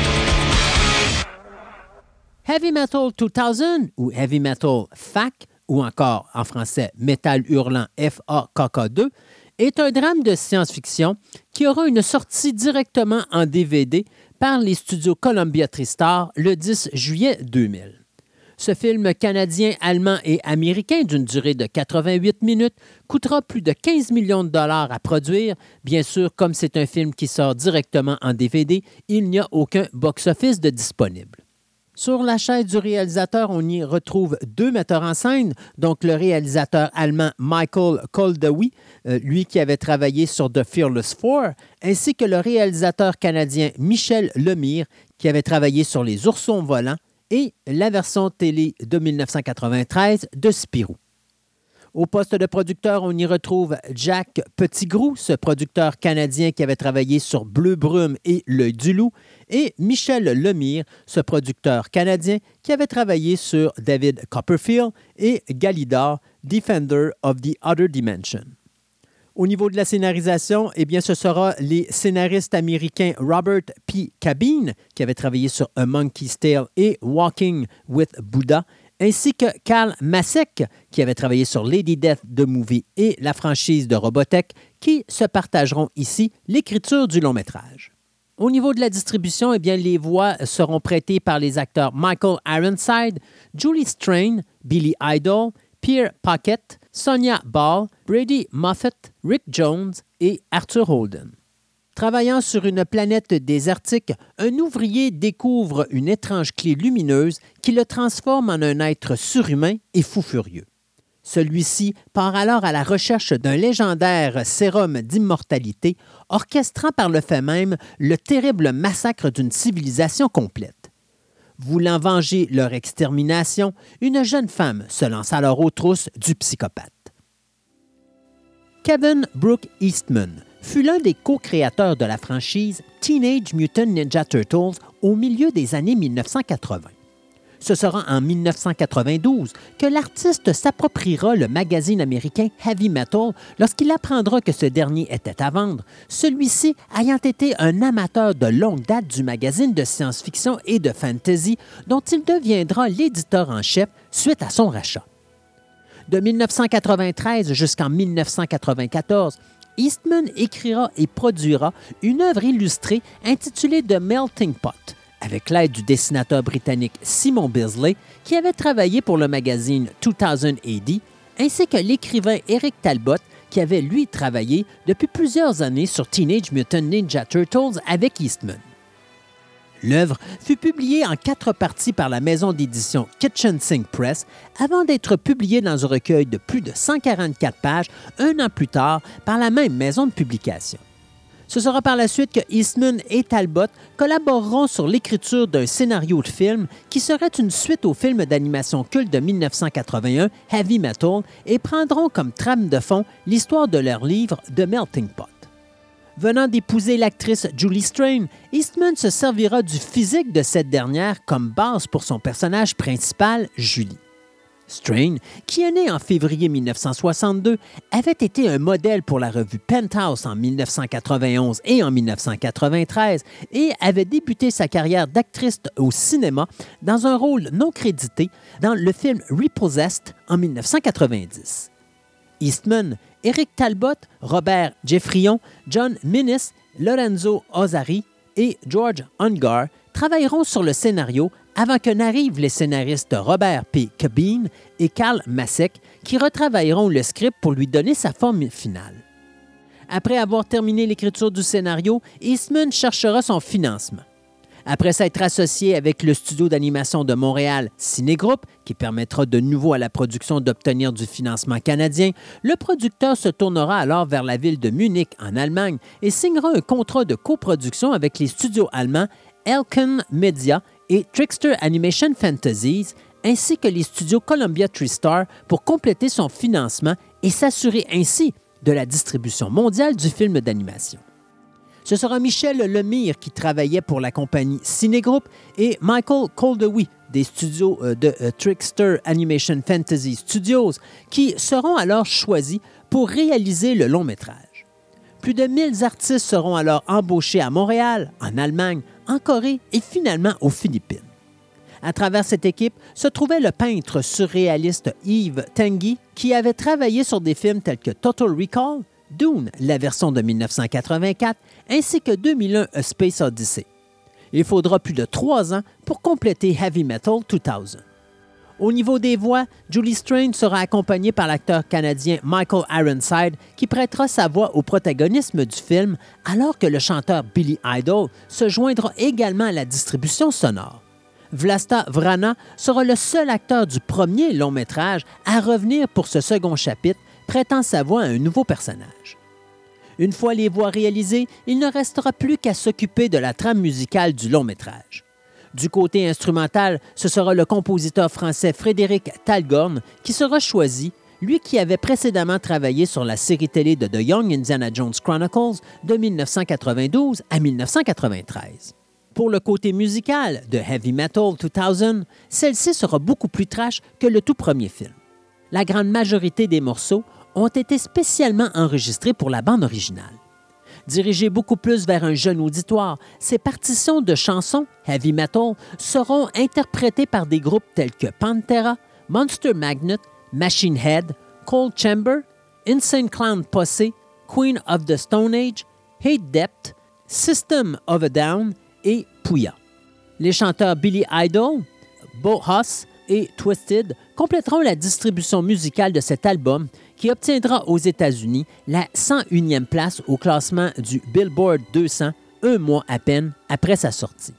Heavy Metal two thousand ou Heavy Metal F A K ou encore en français Métal Hurlant F A K K deux est un drame de science-fiction qui aura une sortie directement en D V D par les studios Columbia TriStar le dix juillet deux mille. Ce film canadien, allemand et américain d'une durée de quatre-vingt-huit minutes coûtera plus de quinze millions de dollars à produire. Bien sûr, comme c'est un film qui sort directement en D V D, il n'y a aucun box-office de disponible. Sur la chaise du réalisateur, on y retrouve deux metteurs en scène, donc le réalisateur allemand Michael Koldewy, euh, lui qui avait travaillé sur The Fearless Four, ainsi que le réalisateur canadien Michel Lemire, qui avait travaillé sur Les Oursons volants et la version télé de dix-neuf cent quatre-vingt-treize de Spirou. Au poste de producteur, on y retrouve Jack Petitgrou, ce producteur canadien qui avait travaillé sur Bleu Brume et L'Œil du Loup, et Michel Lemire, ce producteur canadien qui avait travaillé sur David Copperfield et Galidor, Defender of the Other Dimension. Au niveau de la scénarisation, eh bien, ce sera les scénaristes américains Robert P. Cabine, qui avait travaillé sur A Monkey's Tale et Walking with Buddha, ainsi que Carl Macek, qui avait travaillé sur Lady Death The Movie et la franchise de Robotech, qui se partageront ici l'écriture du long-métrage. Au niveau de la distribution, eh bien, les voix seront prêtées par les acteurs Michael Ironside, Julie Strain, Billy Idol, Pierre Puckett, Sonia Ball, Brady Moffat, Rick Jones et Arthur Holden. Travaillant sur une planète désertique, un ouvrier découvre une étrange clé lumineuse qui le transforme en un être surhumain et fou furieux. Celui-ci part alors à la recherche d'un légendaire sérum d'immortalité, orchestrant par le fait même le terrible massacre d'une civilisation complète. Voulant venger leur extermination, une jeune femme se lance alors aux trousses du psychopathe. Kevin Brooke Eastman fut l'un des co-créateurs de la franchise Teenage Mutant Ninja Turtles au milieu des années mille neuf cent quatre-vingts. Ce sera en mille neuf cent quatre-vingt-douze que l'artiste s'appropriera le magazine américain Heavy Metal lorsqu'il apprendra que ce dernier était à vendre, celui-ci ayant été un amateur de longue date du magazine de science-fiction et de fantasy dont il deviendra l'éditeur en chef suite à son rachat. De mille neuf cent quatre-vingt-treize jusqu'en mille neuf cent quatre-vingt-quatorze, Eastman écrira et produira une œuvre illustrée intitulée The Melting Pot, avec l'aide du dessinateur britannique Simon Bisley, qui avait travaillé pour le magazine deux mille A D, ainsi que l'écrivain Eric Talbot, qui avait lui travaillé depuis plusieurs années sur Teenage Mutant Ninja Turtles avec Eastman. L'œuvre fut publiée en quatre parties par la maison d'édition Kitchen Sink Press avant d'être publiée dans un recueil de plus de cent quarante-quatre pages un an plus tard par la même maison de publication. Ce sera par la suite que Eastman et Talbot collaboreront sur l'écriture d'un scénario de film qui serait une suite au film d'animation culte de mille neuf cent quatre-vingt-un, Heavy Metal, et prendront comme trame de fond l'histoire de leur livre The Melting Pot. Venant d'épouser l'actrice Julie Strain, Eastman se servira du physique de cette dernière comme base pour son personnage principal, Julie. Strain, qui est né en février mille neuf cent soixante-deux, avait été un modèle pour la revue Penthouse en mille neuf cent quatre-vingt-onze et en mille neuf cent quatre-vingt-treize et avait débuté sa carrière d'actrice au cinéma dans un rôle non crédité dans le film Repossessed en mille neuf cent quatre-vingt-dix. Eastman, Eric Talbot, Robert Jeffrion, John Minnis, Lorenzo Ozzari et George Ungar travailleront sur le scénario avant que n'arrivent les scénaristes Robert P. Cabine et Carl Macek qui retravailleront le script pour lui donner sa forme finale. Après avoir terminé l'écriture du scénario, Eastman cherchera son financement. Après s'être associé avec le studio d'animation de Montréal, Cinégroupe, qui permettra de nouveau à la production d'obtenir du financement canadien, le producteur se tournera alors vers la ville de Munich, en Allemagne, et signera un contrat de coproduction avec les studios allemands Elken Media et Trickster Animation Fantasies, ainsi que les studios Columbia TriStar pour compléter son financement et s'assurer ainsi de la distribution mondiale du film d'animation. Ce sera Michel Lemire qui travaillait pour la compagnie Cinégroupe et Michael Coldewy des studios de Trickster Animation Fantasy Studios qui seront alors choisis pour réaliser le long-métrage. Plus de mille artistes seront alors embauchés à Montréal, en Allemagne, en Corée et finalement aux Philippines. À travers cette équipe se trouvait le peintre surréaliste Yves Tanguy qui avait travaillé sur des films tels que Total Recall, Dune, la version de mille neuf cent quatre-vingt-quatre, ainsi que deux mille un A Space Odyssey. Il faudra plus de trois ans pour compléter Heavy Metal deux mille. Au niveau des voix, Julie Strain sera accompagnée par l'acteur canadien Michael Ironside qui prêtera sa voix au protagonisme du film, alors que le chanteur Billy Idol se joindra également à la distribution sonore. Vlasta Vrana sera le seul acteur du premier long-métrage à revenir pour ce second chapitre, prêtant sa voix à un nouveau personnage. Une fois les voix réalisées, il ne restera plus qu'à s'occuper de la trame musicale du long-métrage. Du côté instrumental, ce sera le compositeur français Frédéric Talgorn qui sera choisi, lui qui avait précédemment travaillé sur la série télé de The Young Indiana Jones Chronicles de mille neuf cent quatre-vingt-douze à mille neuf cent quatre-vingt-treize. Pour le côté musical de Heavy Metal deux mille, celle-ci sera beaucoup plus trash que le tout premier film. La grande majorité des morceaux ont été spécialement enregistrés pour la bande originale. Dirigées beaucoup plus vers un jeune auditoire, ces partitions de chansons heavy metal seront interprétées par des groupes tels que Pantera, Monster Magnet, Machine Head, Cold Chamber, Insane Clown Posse, Queen of the Stone Age, Hate Depth, System of a Down et Puya. Les chanteurs Billy Idol, Bo Huss et Twisted compléteront la distribution musicale de cet album qui obtiendra aux États-Unis la cent unième place au classement du Billboard deux cents un mois à peine après sa sortie.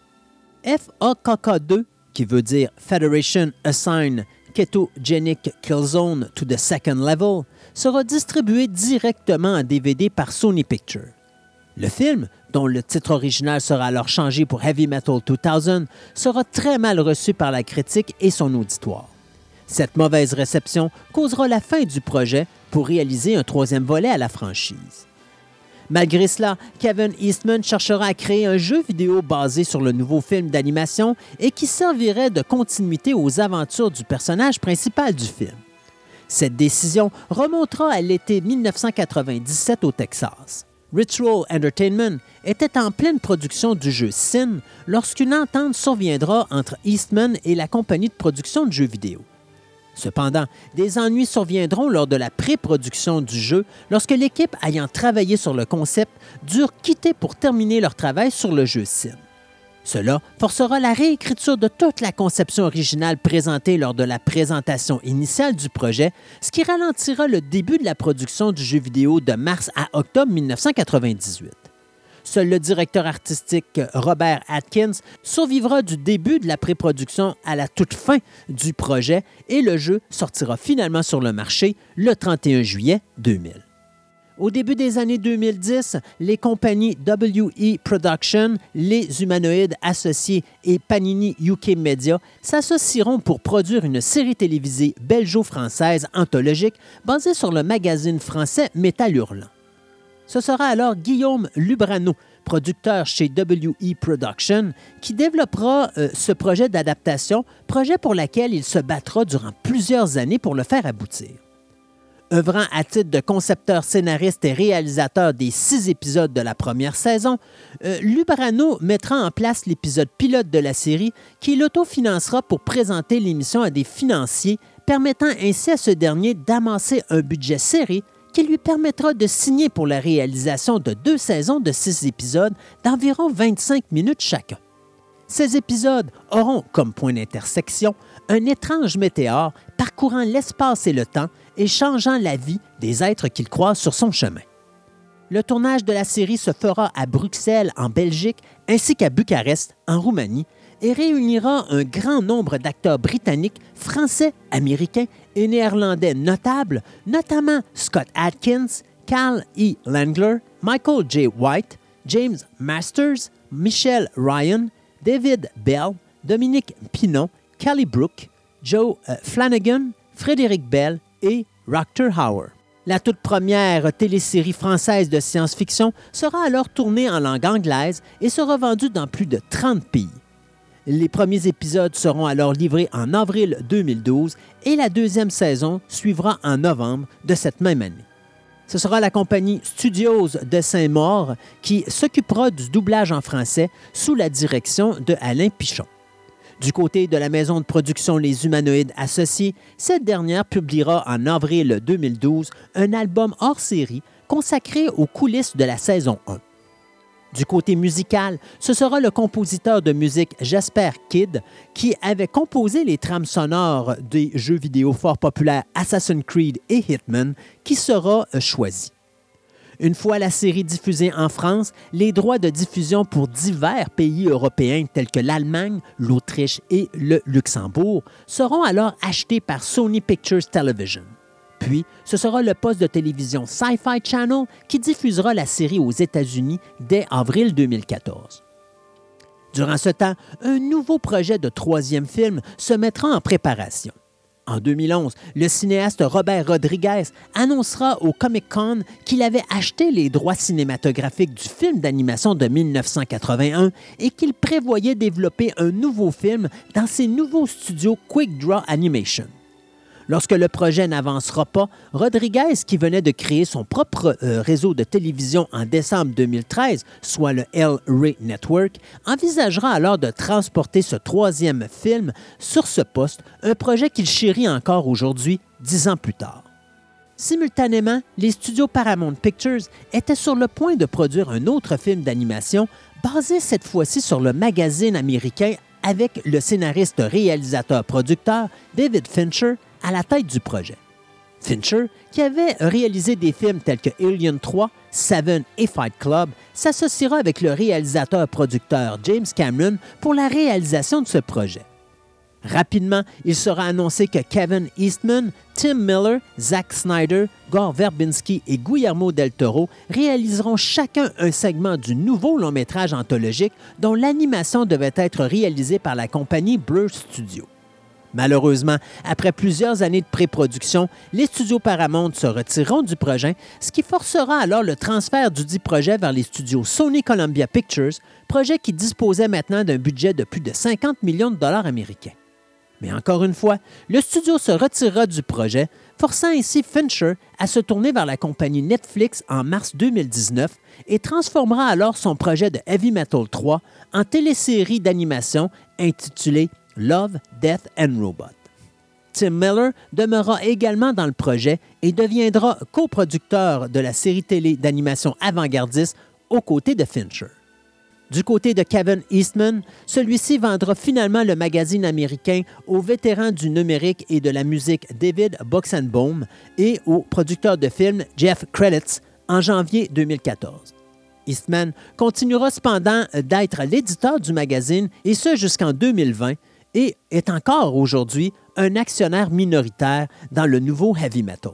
F A K K deux, qui veut dire Federation Assign Ketogenic Killzone to the Second Level, sera distribué directement en D V D par Sony Pictures. Le film, dont le titre original sera alors changé pour Heavy Metal deux mille, sera très mal reçu par la critique et son auditoire. Cette mauvaise réception causera la fin du projet pour réaliser un troisième volet à la franchise. Malgré cela, Kevin Eastman cherchera à créer un jeu vidéo basé sur le nouveau film d'animation et qui servirait de continuité aux aventures du personnage principal du film. Cette décision remontera à l'été mille neuf cent quatre-vingt-dix-sept au Texas. Ritual Entertainment était en pleine production du jeu Sin lorsqu'une entente surviendra entre Eastman et la compagnie de production de jeux vidéo. Cependant, des ennuis surviendront lors de la pré-production du jeu lorsque l'équipe ayant travaillé sur le concept durent quitter pour terminer leur travail sur le jeu Sin. Cela forcera la réécriture de toute la conception originale présentée lors de la présentation initiale du projet, ce qui ralentira le début de la production du jeu vidéo de mars à octobre mille neuf cent quatre-vingt-dix-huit. Seul le directeur artistique Robert Atkins survivra du début de la pré-production à la toute fin du projet et le jeu sortira finalement sur le marché le trente et un juillet deux mille. Au début des années deux mille dix, les compagnies W E Production, Les Humanoïdes Associés et Panini U K Media s'associeront pour produire une série télévisée belgeo-française anthologique basée sur le magazine français Métal Hurlant. Ce sera alors Guillaume Lubrano, producteur chez W E Production, qui développera euh, ce projet d'adaptation, projet pour lequel il se battra durant plusieurs années pour le faire aboutir. Œuvrant à titre de concepteur, scénariste et réalisateur des six épisodes de la première saison, euh, Lubrano mettra en place l'épisode pilote de la série qui l'autofinancera pour présenter l'émission à des financiers, permettant ainsi à ce dernier d'amasser un budget serré qui lui permettra de signer pour la réalisation de deux saisons de six épisodes d'environ vingt-cinq minutes chacun. Ces épisodes auront comme point d'intersection un étrange météore parcourant l'espace et le temps et changeant la vie des êtres qu'il croise sur son chemin. Le tournage de la série se fera à Bruxelles, en Belgique, ainsi qu'à Bucarest, en Roumanie, et réunira un grand nombre d'acteurs britanniques, français, américains et néerlandais notables, notamment Scott Adkins, Carl E. Langler, Michael J. White, James Masters, Michelle Ryan, David Bell, Dominique Pinon, Kelly Brook, Joe euh, Flanagan, Frédéric Bell et Rutger Hauer. La toute première télésérie française de science-fiction sera alors tournée en langue anglaise et sera vendue dans plus de trente pays. Les premiers épisodes seront alors livrés en avril deux mille douze et la deuxième saison suivra en novembre de cette même année. Ce sera la compagnie Studios de Saint-Maur qui s'occupera du doublage en français sous la direction de Alain Pichon. Du côté de la maison de production Les Humanoïdes Associés, cette dernière publiera en avril deux mille douze un album hors série consacré aux coulisses de la saison un. Du côté musical, ce sera le compositeur de musique Jesper Kyd qui avait composé les trames sonores des jeux vidéo fort populaires Assassin's Creed et Hitman qui sera choisi. Une fois la série diffusée en France, les droits de diffusion pour divers pays européens tels que l'Allemagne, l'Autriche et le Luxembourg seront alors achetés par Sony Pictures Television. Puis, ce sera le poste de télévision Sci-Fi Channel qui diffusera la série aux États-Unis dès avril deux mille quatorze. Durant ce temps, un nouveau projet de troisième film se mettra en préparation. En deux mille onze, le cinéaste Robert Rodriguez annoncera au Comic-Con qu'il avait acheté les droits cinématographiques du film d'animation de mille neuf cent quatre-vingt-un et qu'il prévoyait développer un nouveau film dans ses nouveaux studios Quick Draw Animation. Lorsque le projet n'avancera pas, Rodriguez, qui venait de créer son propre euh, réseau de télévision en décembre deux mille treize, soit le El Rey Network, envisagera alors de transporter ce troisième film sur ce poste, un projet qu'il chérit encore aujourd'hui, dix ans plus tard. Simultanément, les studios Paramount Pictures étaient sur le point de produire un autre film d'animation basé cette fois-ci sur le magazine américain avec le scénariste, réalisateur, producteur David Fincher à la tête du projet. Fincher, qui avait réalisé des films tels que Alien trois, Seven et Fight Club, s'associera avec le réalisateur-producteur James Cameron pour la réalisation de ce projet. Rapidement, il sera annoncé que Kevin Eastman, Tim Miller, Zack Snyder, Gore Verbinski et Guillermo del Toro réaliseront chacun un segment du nouveau long-métrage anthologique dont l'animation devait être réalisée par la compagnie Blur Studio. Malheureusement, après plusieurs années de pré-production, les studios Paramount se retireront du projet, ce qui forcera alors le transfert du dit projet vers les studios Sony Columbia Pictures, projet qui disposait maintenant d'un budget de plus de cinquante millions de dollars américains. Mais encore une fois, le studio se retirera du projet, forçant ainsi Fincher à se tourner vers la compagnie Netflix en mars deux mille dix-neuf et transformera alors son projet de Heavy Metal trois en télésérie d'animation intitulée Love, Death and Robot. Tim Miller demeurera également dans le projet et deviendra coproducteur de la série télé d'animation avant-gardiste aux côtés de Fincher. Du côté de Kevin Eastman, celui-ci vendra finalement le magazine américain au vétéran du numérique et de la musique David Boxenbaum et au producteur de films Jeff Credits en janvier deux mille quatorze. Eastman continuera cependant d'être l'éditeur du magazine et ce jusqu'en deux mille vingt et est encore aujourd'hui un actionnaire minoritaire dans le nouveau heavy metal.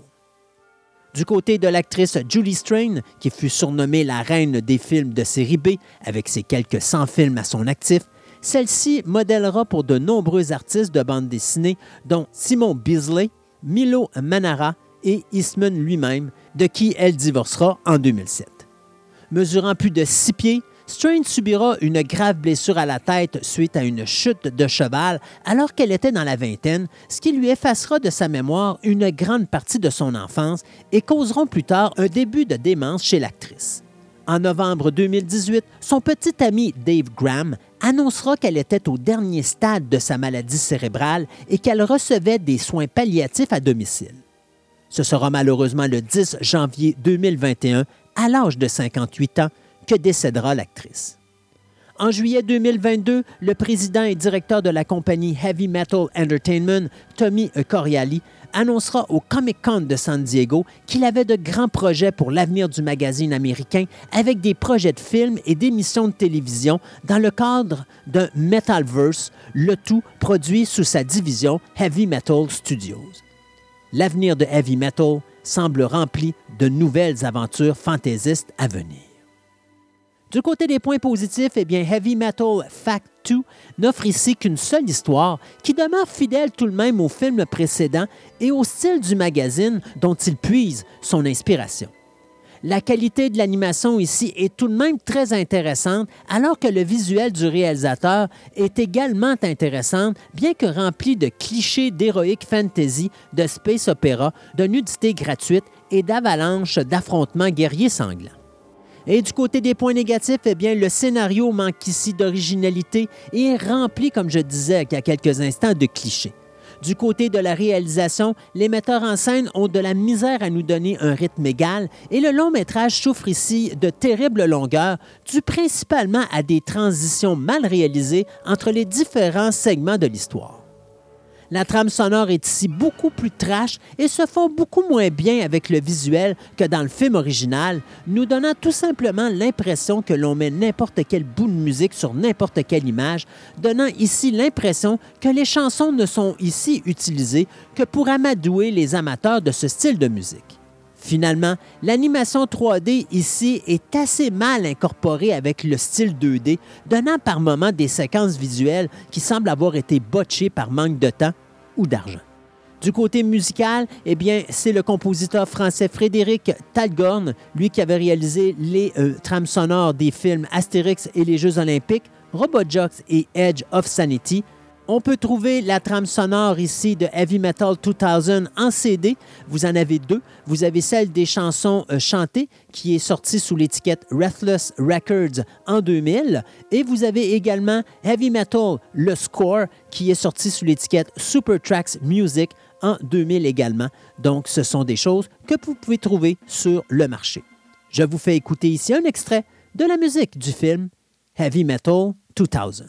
Du côté de l'actrice Julie Strain, qui fut surnommée la reine des films de série B avec ses quelques cent films à son actif, celle-ci modèlera pour de nombreux artistes de bande dessinée, dont Simon Bisley, Milo Manara et Eastman lui-même, de qui elle divorcera en deux mille sept. Mesurant plus de six pieds, Strain subira une grave blessure à la tête suite à une chute de cheval alors qu'elle était dans la vingtaine, ce qui lui effacera de sa mémoire une grande partie de son enfance et causeront plus tard un début de démence chez l'actrice. En novembre deux mille dix-huit, son petit ami Dave Graham annoncera qu'elle était au dernier stade de sa maladie cérébrale et qu'elle recevait des soins palliatifs à domicile. Ce sera malheureusement le dix janvier deux mille vingt et un, à l'âge de cinquante-huit ans, que décédera l'actrice. En juillet deux mille vingt-deux, le président et directeur de la compagnie Heavy Metal Entertainment, Tommy Coriali, annoncera au Comic-Con de San Diego qu'il avait de grands projets pour l'avenir du magazine américain avec des projets de films et d'émissions de télévision dans le cadre d'un Metalverse, le tout produit sous sa division Heavy Metal Studios. L'avenir de Heavy Metal semble rempli de nouvelles aventures fantaisistes à venir. Du côté des points positifs, eh bien, Heavy Metal Fact deux n'offre ici qu'une seule histoire qui demeure fidèle tout de même au film précédent et au style du magazine dont il puise son inspiration. La qualité de l'animation ici est tout de même très intéressante, alors que le visuel du réalisateur est également intéressant, bien que rempli de clichés d'heroic fantasy, de space opéra, de nudité gratuite et d'avalanches d'affrontements guerriers sanglants. Et du côté des points négatifs, eh bien, le scénario manque ici d'originalité et est rempli, comme je disais il y a quelques instants, de clichés. Du côté de la réalisation, les metteurs en scène ont de la misère à nous donner un rythme égal et le long-métrage souffre ici de terribles longueurs, dues principalement à des transitions mal réalisées entre les différents segments de l'histoire. La trame sonore est ici beaucoup plus trash et se fond beaucoup moins bien avec le visuel que dans le film original, nous donnant tout simplement l'impression que l'on met n'importe quel bout de musique sur n'importe quelle image, donnant ici l'impression que les chansons ne sont ici utilisées que pour amadouer les amateurs de ce style de musique. Finalement, l'animation trois D ici est assez mal incorporée avec le style deux D, donnant par moments des séquences visuelles qui semblent avoir été botchées par manque de temps ou d'argent. Du côté musical, eh bien, c'est le compositeur français Frédéric Talgorn, lui qui avait réalisé les euh, trames sonores des films Astérix et les Jeux olympiques, Robot Jox et Edge of Sanity, On peut trouver la trame sonore ici de Heavy Metal deux mille en C D. Vous en avez deux. Vous avez celle des chansons euh, chantées qui est sortie sous l'étiquette Breathless Records en deux mille. Et vous avez également Heavy Metal, le score, qui est sorti sous l'étiquette Supertracks Music en deux mille également. Donc, ce sont des choses que vous pouvez trouver sur le marché. Je vous fais écouter ici un extrait de la musique du film Heavy Metal deux mille.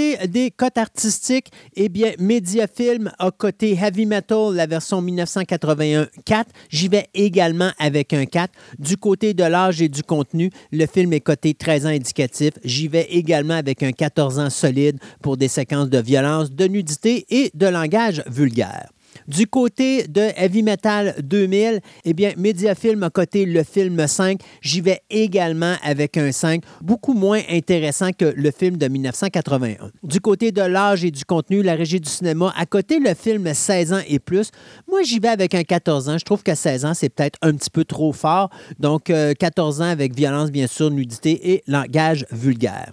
côté des cotes artistiques, eh bien, Mediafilm a coté Heavy Metal, la version dix-neuf cent quatre-vingt-un, quatre. J'y vais également avec un quatre. Du côté de l'âge et du contenu, le film est coté treize ans indicatif. J'y vais également avec un quatorze ans solide pour des séquences de violence, de nudité et de langage vulgaire. Du côté de Heavy Metal deux mille, eh bien, Mediafilm a coté le film cinq. J'y vais également avec un cinq, beaucoup moins intéressant que le film de dix-neuf cent quatre-vingt-un. Du côté de l'âge et du contenu, la Régie du cinéma a coté le film seize ans et plus. Moi, j'y vais avec un quatorze ans. Je trouve que seize ans, c'est peut-être un petit peu trop fort. Donc, euh, quatorze ans avec violence, bien sûr, nudité et langage vulgaire.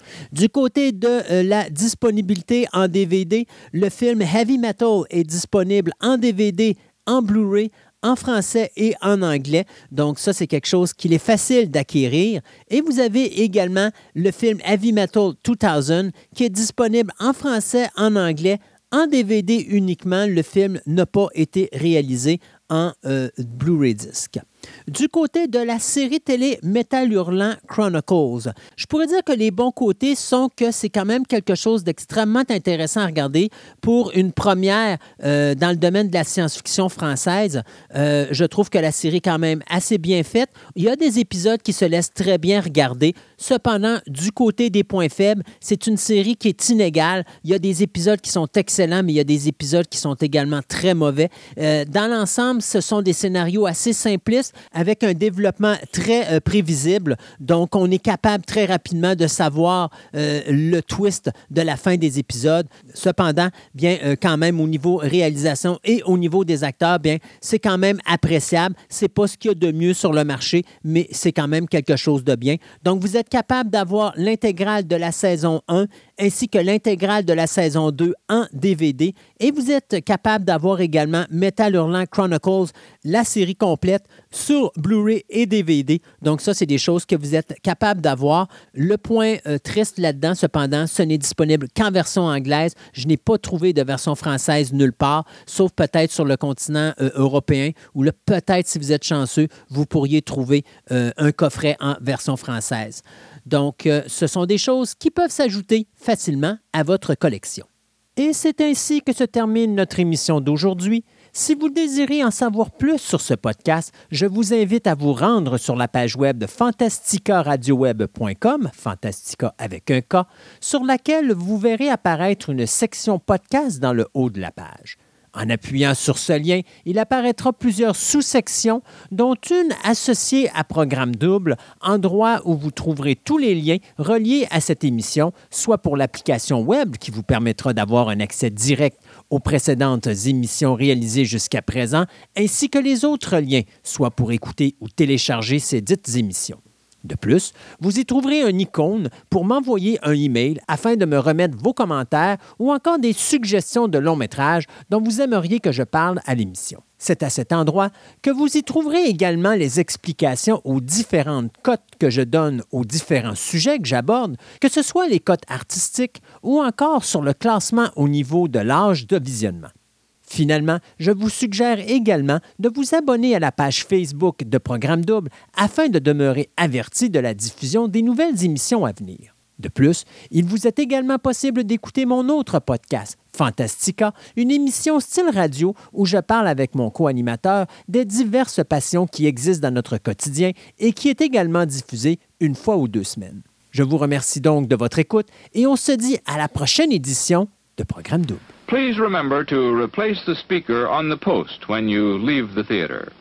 Du côté de euh, la disponibilité en D V D, le film Heavy Metal est disponible en D V D, en Blu-ray, en français et en anglais. Donc ça, c'est quelque chose qu'il est facile d'acquérir. Et vous avez également le film Heavy Metal deux mille qui est disponible en français, en anglais, en D V D uniquement. Le film n'a pas été réalisé en euh, Blu-ray disc. Du côté de la série télé Métal Hurlant Chronicles, je pourrais dire que les bons côtés sont que c'est quand même quelque chose d'extrêmement intéressant à regarder pour une première euh, dans le domaine de la science-fiction française. Euh, je trouve que la série est quand même assez bien faite. Il y a des épisodes qui se laissent très bien regarder. Cependant, du côté des points faibles, c'est une série qui est inégale. Il y a des épisodes qui sont excellents, mais il y a des épisodes qui sont également très mauvais. Euh, dans l'ensemble, ce sont des scénarios assez simplistes avec un développement très euh, prévisible. Donc, on est capable très rapidement de savoir euh, le twist de la fin des épisodes. Cependant, bien, euh, quand même, au niveau réalisation et au niveau des acteurs, bien, c'est quand même appréciable. C'est pas ce qu'il y a de mieux sur le marché, mais c'est quand même quelque chose de bien. Donc, vous êtes capable d'avoir l'intégrale de la saison un ainsi que l'intégrale de la saison deux en D V D. Et vous êtes capable d'avoir également Métal Hurlant Chronicles, la série complète, sur Blu-ray et D V D. Donc ça, c'est des choses que vous êtes capable d'avoir. Le point euh, triste là-dedans, cependant, ce n'est disponible qu'en version anglaise. Je n'ai pas trouvé de version française nulle part, sauf peut-être sur le continent euh, européen, où là, peut-être, si vous êtes chanceux, vous pourriez trouver euh, un coffret en version française. Donc, euh, ce sont des choses qui peuvent s'ajouter facilement à votre collection. Et c'est ainsi que se termine notre émission d'aujourd'hui. Si vous désirez en savoir plus sur ce podcast, je vous invite à vous rendre sur la page web de fantastica radio web point com, Fantastica avec un K, sur laquelle vous verrez apparaître une section podcast dans le haut de la page. En appuyant sur ce lien, il apparaîtra plusieurs sous-sections, dont une associée à Programme Double, endroit où vous trouverez tous les liens reliés à cette émission, soit pour l'application web qui vous permettra d'avoir un accès direct aux précédentes émissions réalisées jusqu'à présent, ainsi que les autres liens, soit pour écouter ou télécharger ces dites émissions. De plus, vous y trouverez un icône pour m'envoyer un email afin de me remettre vos commentaires ou encore des suggestions de longs métrages dont vous aimeriez que je parle à l'émission. C'est à cet endroit que vous y trouverez également les explications aux différentes cotes que je donne aux différents sujets que j'aborde, que ce soit les cotes artistiques ou encore sur le classement au niveau de l'âge de visionnement. Finalement, je vous suggère également de vous abonner à la page Facebook de Programme Double afin de demeurer averti de la diffusion des nouvelles émissions à venir. De plus, il vous est également possible d'écouter mon autre podcast, Fantastica, une émission style radio où je parle avec mon co-animateur des diverses passions qui existent dans notre quotidien et qui est également diffusée une fois ou deux semaines. Je vous remercie donc de votre écoute et on se dit à la prochaine édition de Programme Double. Please remember to replace the speaker on the post when you leave the theater.